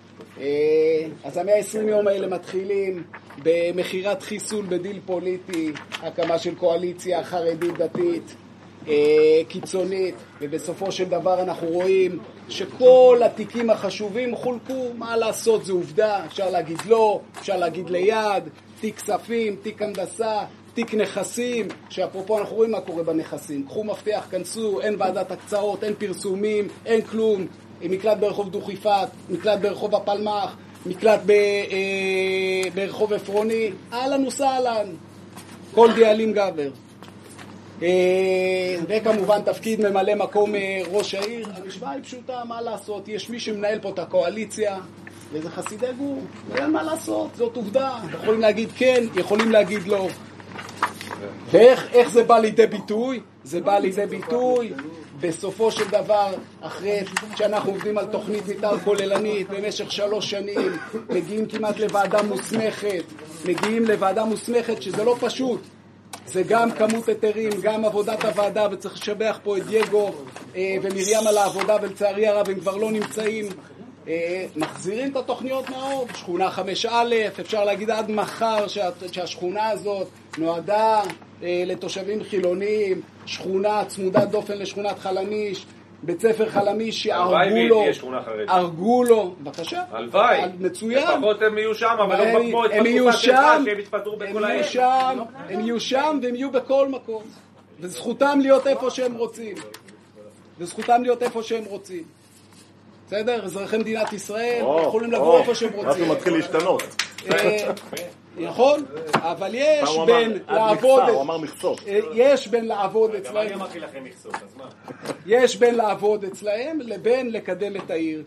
אז המאה ועשרים יום האלה מתחילים במחירת חיסול בדיל פוליטי, הקמה של קואליציה חרדית דתית, קיצונית, ובסופו של דבר אנחנו רואים שכל התיקים החשובים חולקו. מה לעשות, זה עובדה, אפשר להגיד לא, אפשר להגיד ליד, תיק כספים, תיק הנדסה, תיק נכסים, שאפרופו אנחנו רואים מה קורה בנכסים. קחו מפתח, כנסו, אין ועדת הקצאות, אין פרסומים, אין כלום. מקלט ברחוב דוכיפת, מקלט ברחוב הפלמח, מקלט ב, אה, ברחוב אפרוני, אהלן וסהלן, כל דיאלים גבר. וכמובן תפקיד ממלא מקום ראש העיר. המשוואה היא פשוטה, מה לעשות, יש מי שמנהל פה את הקואליציה וזה חסידי גור, ואין מה לעשות, זאת עובדה. יכולים להגיד כן, יכולים להגיד לא. ואיך איך זה בא לידי ביטוי? זה בא לידי ביטוי בסופו של דבר, אחרי שאנחנו עובדים על תוכנית מתאר כוללנית במשך שלוש שנים, מגיעים כמעט לוועדה מוסמכת, מגיעים לוועדה מוסמכת שזה לא פשוט. זה גם כמות היתרים, גם עבודת הוועדה, וצריך לשבח פה את דייגו ומרים על העבודה, ולצערי הרב הם כבר לא נמצאים. מחזירים את התוכניות מהאור, שכונה חמש א', אפשר להגיד עד מחר שהשכונה הזאת נועדה לתושבים חילוניים, שכונה צמודת דופן לשכונת חלמיש, בית ספר חלמיש שהרגו לו, הרגו לו, בבקשה, הלוואי, מצוין, לפחות הם יהיו שם, אבל לא כמו את בתקופה שלך שהם יתפטרו בכל העת. הם יהיו שם והם יהיו בכל מקום, וזכותם להיות איפה שהם רוצים, וזכותם להיות איפה שהם רוצים. בסדר? אזרחי מדינת ישראל יכולים לגור איפה שהם רוצים. משהו מתחיל להשתנות. נכון, אבל יש בין לעבוד, הוא אמר מכסות. יש בין לעבוד אצלהם, גם אני אמרתי לכם מכסות, אז מה? יש בין לעבוד אצלהם לבין לקדם את העיר.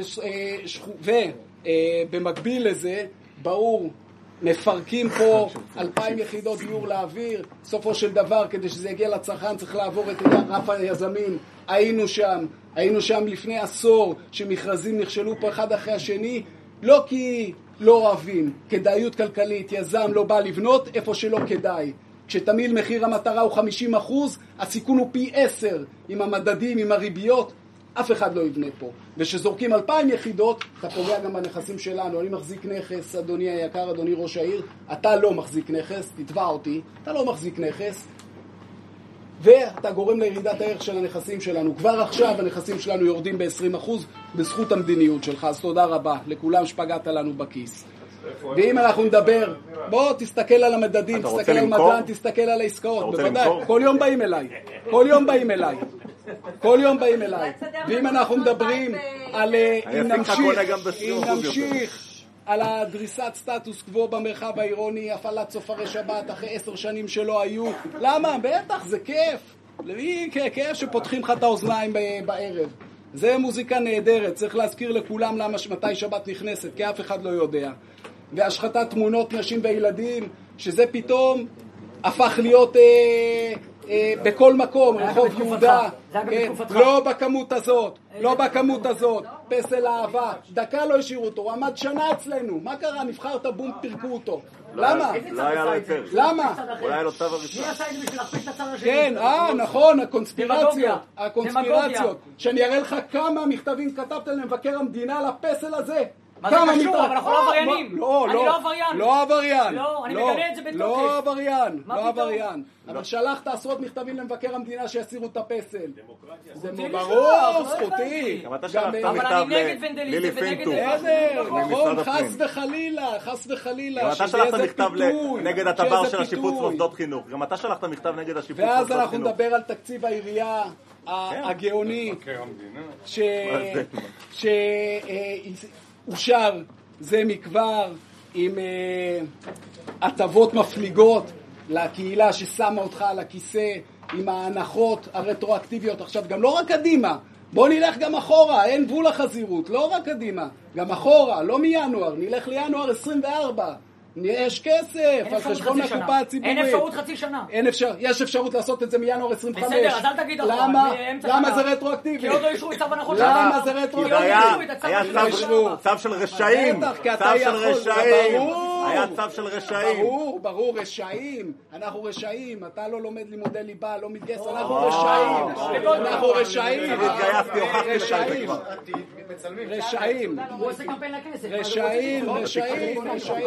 ובמקביל לזה, ברור, מפרקים פה אלפיים יחידות דיור לאוויר, סופו של דבר, כדי שזה יגיע לצרכן, צריך לעבור את רף היזמים. היינו שם, היינו שם לפני עשור, שמכרזים נכשלו פה אחד אחרי השני, לא כי לא אוהבים, כדאיות כלכלית, יזם לא בא לבנות איפה שלא כדאי. כשתמיל מחיר המטרה הוא חמישים אחוז, הסיכון הוא פי עשר, עם המדדים, עם הריביות, אף אחד לא יבנה פה. ושזורקים אלפיים יחידות, אתה פוגע גם בנכסים שלנו. אני מחזיק נכס, אדוני היקר, אדוני ראש העיר, אתה לא מחזיק נכס, תתבע אותי, אתה לא מחזיק נכס, ואתה גורם לירידת הערך של הנכסים שלנו. כבר עכשיו הנכסים שלנו יורדים ב-עשרים אחוז בזכות המדיניות שלך, אז תודה רבה לכולם שפגעת לנו בכיס. ואם אנחנו נדבר, בוא תסתכל על המדדים, תסתכל על מדען, תסתכל על העסקאות, בוודאי, כל יום באים אליי, כל יום באים אליי, כל יום באים אליי. ואם אנחנו מדברים על, אם נמשיך על הדריסת סטטוס קוו במרחב העירוני, הפעלת סופרי שבת אחרי עשר שנים שלא היו, למה? בטח, זה כיף, למי כיף שפותחים לך את האוזניים בערב. זה מוזיקה נהדרת, צריך להזכיר לכולם למה מתי שבת נכנסת, כי אף אחד לא יודע. והשחטת תמונות נשים וילדים, שזה פתאום הפך להיות אה, אה, בכל מקום, רחוב יהודה, כן? לא בכמות הזאת, לא בכמות הזאת, פסל אהבה, דקה לא השאירו אותו, הוא עמד שנה אצלנו, מה קרה? נבחרת בום, פירקו אותו. למה? לא היה לו היתר. למה? אולי היה לו צו הראשון. כן, אה, נכון, הקונספירציות, הקונספירציות, שאני אראה לך כמה מכתבים כתבת למבקר המדינה על הפסל הזה. מה זה קשור? אבל אנחנו לא עבריינים. לא, אני לא עבריין. לא עבריין. לא, אני מגנה את זה בתוקף. לא עבריין, לא עבריין. אבל שלחת עשרות מכתבים למבקר המדינה שיסירו את הפסל. זה ברור, זכותי. גם אתה שלחת מכתב ללילי פינטו. נכון, חס וחלילה, חס וחלילה. גם אתה שלחת מכתב נגד הטבר של השיפוץ מוסדות חינוך. גם אתה שלחת מכתב נגד השיפוץ מוסדות חינוך. ואז אנחנו נדבר על תקציב העירייה הגאוני שאושר זה מכבר עם הטבות מפליגות לקהילה ששמה אותך על הכיסא, עם ההנחות הרטרואקטיביות. עכשיו גם לא רק קדימה, בוא נלך גם אחורה, אין גבול לחזירות, לא רק קדימה, גם אחורה, לא מינואר, נלך לינואר עשרים וארבע. יש כסף על חשבון הקופה הציבורית. אין אפשרות חצי שנה. אין אפשר, יש אפשרות לעשות את זה מינואר עשרים וחמש. בסדר, אז אל תגיד אחורה. למה? למה זה רטרואקטיבי? כי עוד לא אישרו את צו הנחות שלנו. למה זה רטרואקטיבי? היה צו של רשעים. צו של רשעים. היה צו של רשעים. ברור, ברור, רשעים. אנחנו רשעים. אתה לא לומד לימודי ליבה, לא מתגייס. אנחנו רשעים. אנחנו רשעים. התגייסתי, הוכחתי לך את זה כבר. רשעים. הוא עושה קמפיין לכנסת. רשעים, רשעים, רשעים.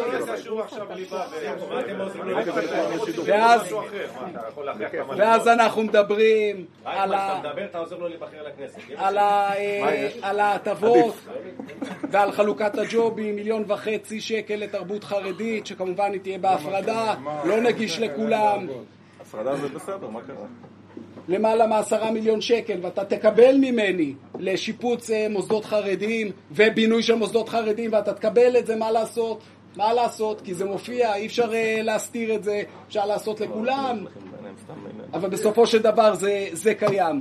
ואז ואז אנחנו מדברים על ההטבות ועל חלוקת הג'ובים, מיליון וחצי שקל לתרבות חרדית שכמובן היא תהיה בהפרדה, לא נגיש לכולם. הפרדה זה בסדר, מה קרה? למעלה מעשרה מיליון שקל, ואתה תקבל ממני לשיפוץ מוסדות חרדיים ובינוי של מוסדות חרדיים, ואתה תקבל את זה, מה לעשות? מה לעשות? כי זה מופיע, אי אפשר להסתיר את זה, אפשר לעשות לכולם, אבל בסופו של דבר זה, זה קיים.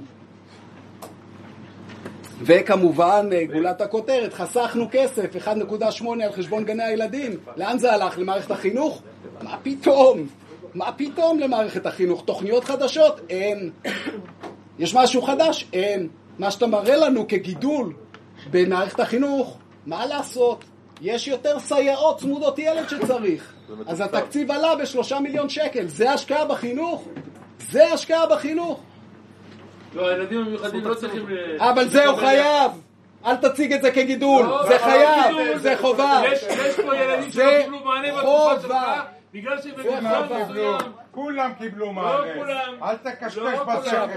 וכמובן, גולת הכותרת, חסכנו כסף, אחת נקודה שמונה על חשבון גני הילדים. לאן זה הלך? למערכת החינוך? מה פתאום? מה פתאום למערכת החינוך? תוכניות חדשות? אין. יש משהו חדש? אין. מה שאתה מראה לנו כגידול במערכת החינוך, מה לעשות? יש יותר סייעות צמודות ילד שצריך. אז התקציב עלה בשלושה מיליון שקל. זה השקעה בחינוך? זה השקעה בחינוך? לא, הילדים המיוחדים לא צריכים... אבל זהו חייב. אל תציג את זה כגידול. זה חייב, זה חובה. יש פה ילדים שלא קיבלו מענה בתקופה שלך, בגלל שהם במגזר מסוים. כולם קיבלו מענה. לא כולם. אל תקשקש בסדר.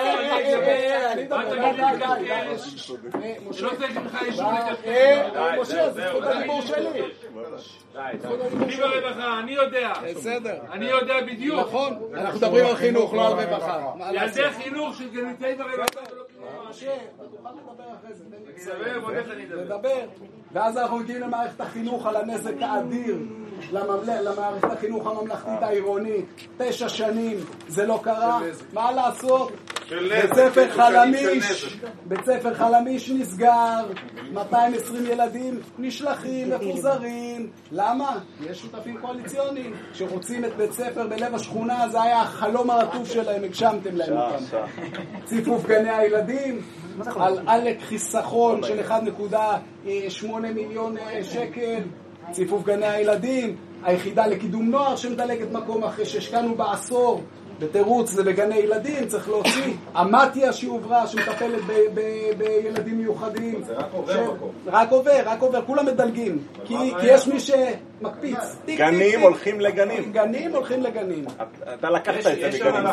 שלא צריך ממך אישור לקשקש. משה, זה זכות הדיבור שלי. אני ברווחה, אני יודע. בסדר. אני יודע בדיוק. נכון, אנחנו מדברים על חינוך, לא על רווחה. ילדי חינוך שנמצאים ברווחה ולא קיבלו. משה, אתה תוכל לדבר אחרי זה. נדבר. ואז אנחנו מגיעים למערכת החינוך על הנזק האדיר למערכת החינוך הממלכתית העירונית. תשע שנים זה לא קרה. מה לעשות? בית ספר חלמיש, בית ספר חלמיש נסגר, מאתיים ועשרים ילדים נשלחים, מפוזרים. למה? יש שותפים קואליציוניים שרוצים את בית ספר בלב השכונה, זה היה החלום הרטוב שלהם, הגשמתם להם אותם. ציפוף גני הילדים, על עלק חיסכון של אחד נקודה שמונה מיליון שקל, ציפוף גני הילדים, היחידה לקידום נוער שמדלגת מקום אחרי שהשקענו בעשור, בתירוץ זה בגני ילדים, צריך להוציא אמתיה שהועברה, שמטפלת בילדים מיוחדים. זה רק עובר מקום. רק עובר, רק עובר, כולם מדלגים. כי יש מי שמקפיץ. גנים הולכים לגנים. גנים הולכים לגנים. אתה לקחת את זה בגנים.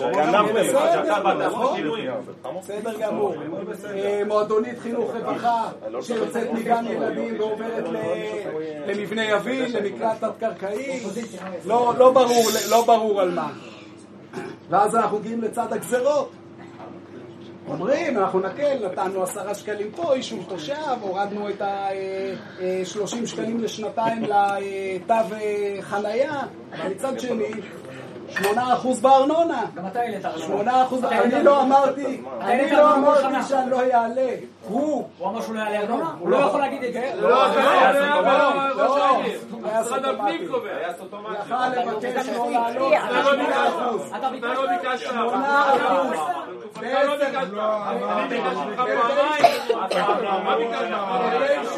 בסדר גמור. מועדונית חינוך רווחה, שיוצאת מגן ילדים ועוברת למבנה יביל, למקלט תת-קרקעי. לא ברור על מה. ואז אנחנו מגיעים לצד הגזרות. אומרים, אנחנו נקל, נתנו עשרה שקלים פה, אישור תושב, הורדנו את ה-שלושים שקלים לשנתיים לתו חנייה, אבל מצד שני, שמונה אחוז בארנונה. גם אתה העלית ארנונה. שמונה אחוז, אני לא אמרתי, אני לא אמרתי שאני לא יעלה. הוא. הוא אמר שהוא לא יעלה ארנונה? הוא לא יכול להגיד את זה. לא, זה לא, לא, לא. משרד הפנים קובע. יכל לבקש לא לעלות. אתה לא ביקשת. אתה לא ביקשת. שמונה אחוז. אתה לא ביקשת. אני ביקשתי לך פעמיים. מה ביקשת?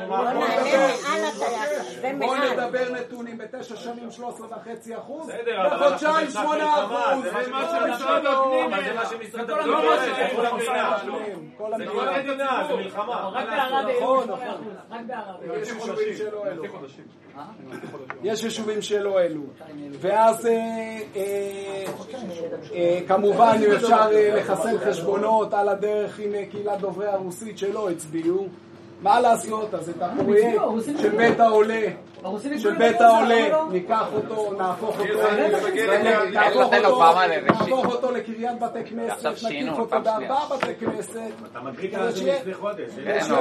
בוא נדבר נתונים בתשע שנים שלוש עשרה וחצי אחוז, בחודשיים שמונה אחוז. זה מה שמשרד הפנים. זה מה שמשרד הפנים. לא מה הפנים. זה כל המדינה, זה מלחמה. רק בערד נכון, נכון. רק בערד. יש יישובים שלא העלו. ואז כמובן אפשר לחסל חשבונות על הדרך עם קהילת דוברי הרוסית שלא הצביעו. מה לעשות? אז את הפרויקט של בית העולה, של בית העולה, ניקח אותו, נהפוך אותו, נהפוך אותו לקריית בתי כנסת, נקיף אותו בארבעה בתי כנסת. אתה מדריק על זה לפני חודש.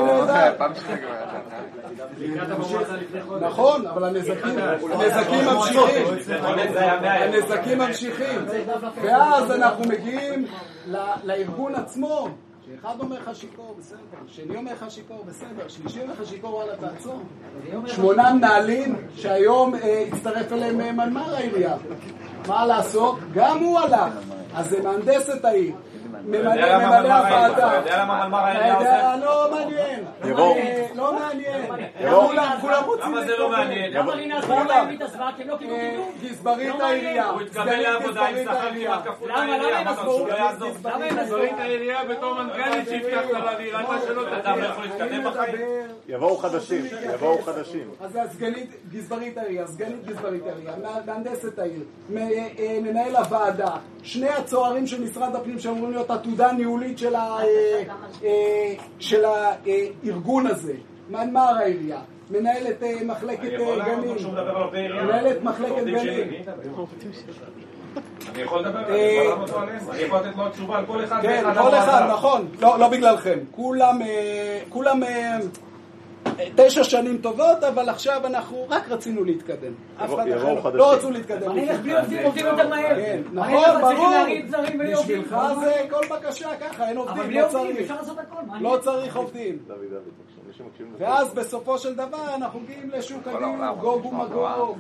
נכון, אבל הנזקים ממשיכים. הנזקים ממשיכים. ואז אנחנו מגיעים לארגון עצמו. שאחד אומר לך שיקור, בסדר, שני אומר לך שיקור, בסדר, שלישי אומר לך שיקור, וואלה, תעצור. שמונה מנהלים שהיום הצטרף אליהם מנמ"ר העירייה. מה לעשות? גם הוא הלך. אז זה מהנדס את העיר. ממלא הוועדה. אתה יודע למה מנמ"ר העירייה עושה? לא מעניין. לא מעניין. כולם רוצים... למה זה לא מעניין? למה רינה זברה עם התעזבה? כי הם לא קיבלו קידום? גזברית העירייה. הוא התקבל לעבודה עם שכר כמעט כפול העירייה. למה הם עזבו? למה הם עזבו? גזברית העירייה בתור מנכ"לית שהבטחת לה והראתה שלא אתה לא יכול להתקדם בחיים? יבואו חדשים, יבואו חדשים. אז הסגנית גזברית העירייה, סגנית גזברית העירייה, מהנדסת העיר, מנהל הוועדה, שני הצוערים של משרד הפנים שאמורים להיות עתודה ניהולית של ה, של הארגון הזה, מנמ"ר העירייה, מנהלת מחלקת גנים, מנהלת מחלקת גנים. אני יכול לדבר, אני יכול לעמוד לו על עשר, אני יכול לתת לו תשובה על כל אחד. כן, כל אחד, נכון, לא בגללכם. כולם, כולם תשע שנים טובות, אבל עכשיו אנחנו רק רצינו להתקדם. אף אחד אחר לא רצו להתקדם. אני אלך בלי עובדים, עובדים יותר מהר. נכון, ברור. בשבילך זה כל בקשה ככה, אין עובדים, לא צריך. לא צריך עובדים. ואז בסופו של דבר אנחנו מגיעים לשוק הדיור, גוג ומגוג,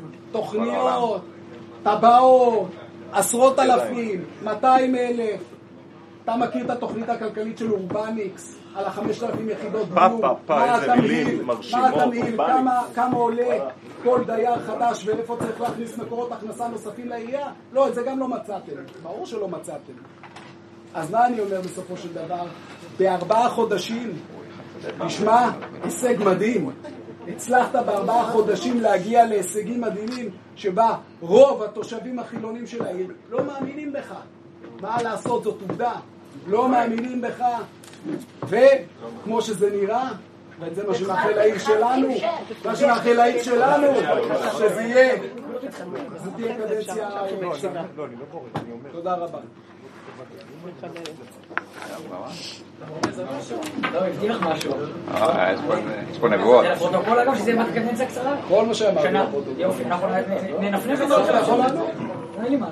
תוכניות, טבעות, עשרות אלפים, מאתיים אלף, אתה מכיר את התוכנית הכלכלית של אורבניקס על החמשת אלפים יחידות פה, דיור? פה, פה, איזה מילים מרשימות. מה התמהיל? כמה, כמה עולה כל דייר חדש ואיפה צריך להכניס מקורות הכנסה נוספים לעירייה? לא, את זה גם לא מצאתם. ברור שלא מצאתם. אז מה אני אומר בסופו של דבר? בארבעה חודשים, נשמע הישג מדהים. הצלחת בארבעה חודשים להגיע להישגים מדהימים שבה רוב התושבים החילונים של העיר לא מאמינים בך. מה לעשות, זאת עובדה. לא מאמינים בך. וכמו שזה נראה, וזה מה שמאחל לעיר שלנו, מה שמאחל לעיר שלנו, שזה יהיה, זה תהיה קדנציה. תודה רבה. לא, הבטיח משהו. אה, יש פה נבואות. זה לפרוטוקול אגב שזה קדנציה קצרה? כל מה שאמרתי. יופי, אנחנו ננפנף את זה. אין לי מה.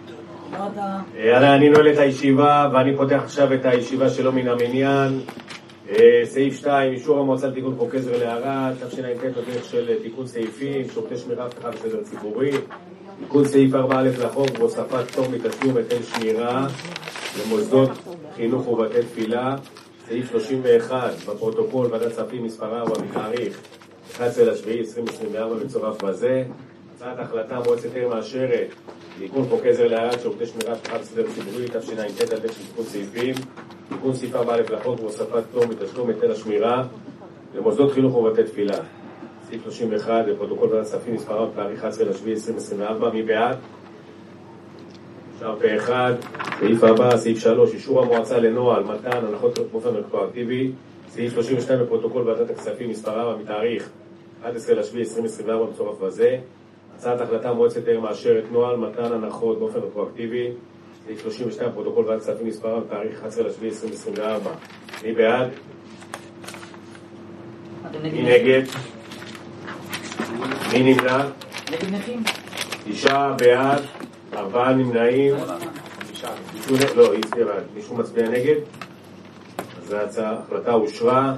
אני נועל את הישיבה ואני פותח עכשיו את הישיבה שלו מן המניין. סעיף שתיים, אישור המועצה לתיקון חוק עזר לערד, תשע"ט בדרך של תיקון סעיפים, שירותי שמירה ואבטחה וסדר ציבורי. תיקון סעיף ארבע א' לחוק והוספת פטור מתשלום היטל שמירה למוסדות חינוך ובתי תפילה. סעיף שלושים ואחת בפרוטוקול ועדת כספים מספר ארבע מתאריך אחד עשר ליולי עשרים עשרים וארבע מצורף בזה. הצעת החלטה מועצת העיר מאשרת תיקון חוק עזר לערד שירותי שמירה ואבטחה וסדר ציבורי תשע"ט על דרך של תיקון סעיפים. תיקון סעיף ארבע א' לחוק והוספת פטור מתשלום היטל השמירה למוסדות חינוך ובתי תפילה. סעיף שלושים ואחת בפרוטוקול ועדת כספים מספר ארבע תאריך אחד עשר ליולי עשרים עשרים וארבע. מי בעד? עכשיו פה אחד. סעיף הבא, סעיף שלוש, אישור המועצה לנוהל מתן הנחות באופן רטרואקטיבי. סעיף שלושים ושתיים בפרוטוקול ועדת הכספים מספר ארבע מתאריך אחד עשר ליולי עשרים עשרים וארבע מצורף בזה. הצעת החלטה מועצת העיר מאשרת נוהל מתן הנחות באופן רטרואקטיבי. סעיף שלושים ושתיים בפרוטוקול ועדת הכספים מספר ארבע מתאריך אחד עשר ליולי עשרים עשרים וארבע. מי בעד? מי נגד? מי נמנע? תשעה בעד, ארבעה נמנעים. לא, מישהו מצביע נגד? אז ההחלטה אושרה.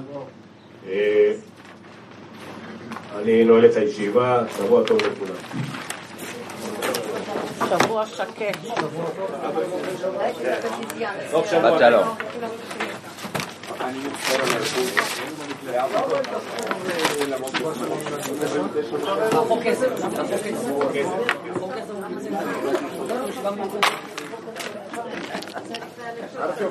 אני נועל את הישיבה. שבוע טוב לכולם. שבוע שקט. טוב, שבת שלום. חוק כסף? חוק כסף?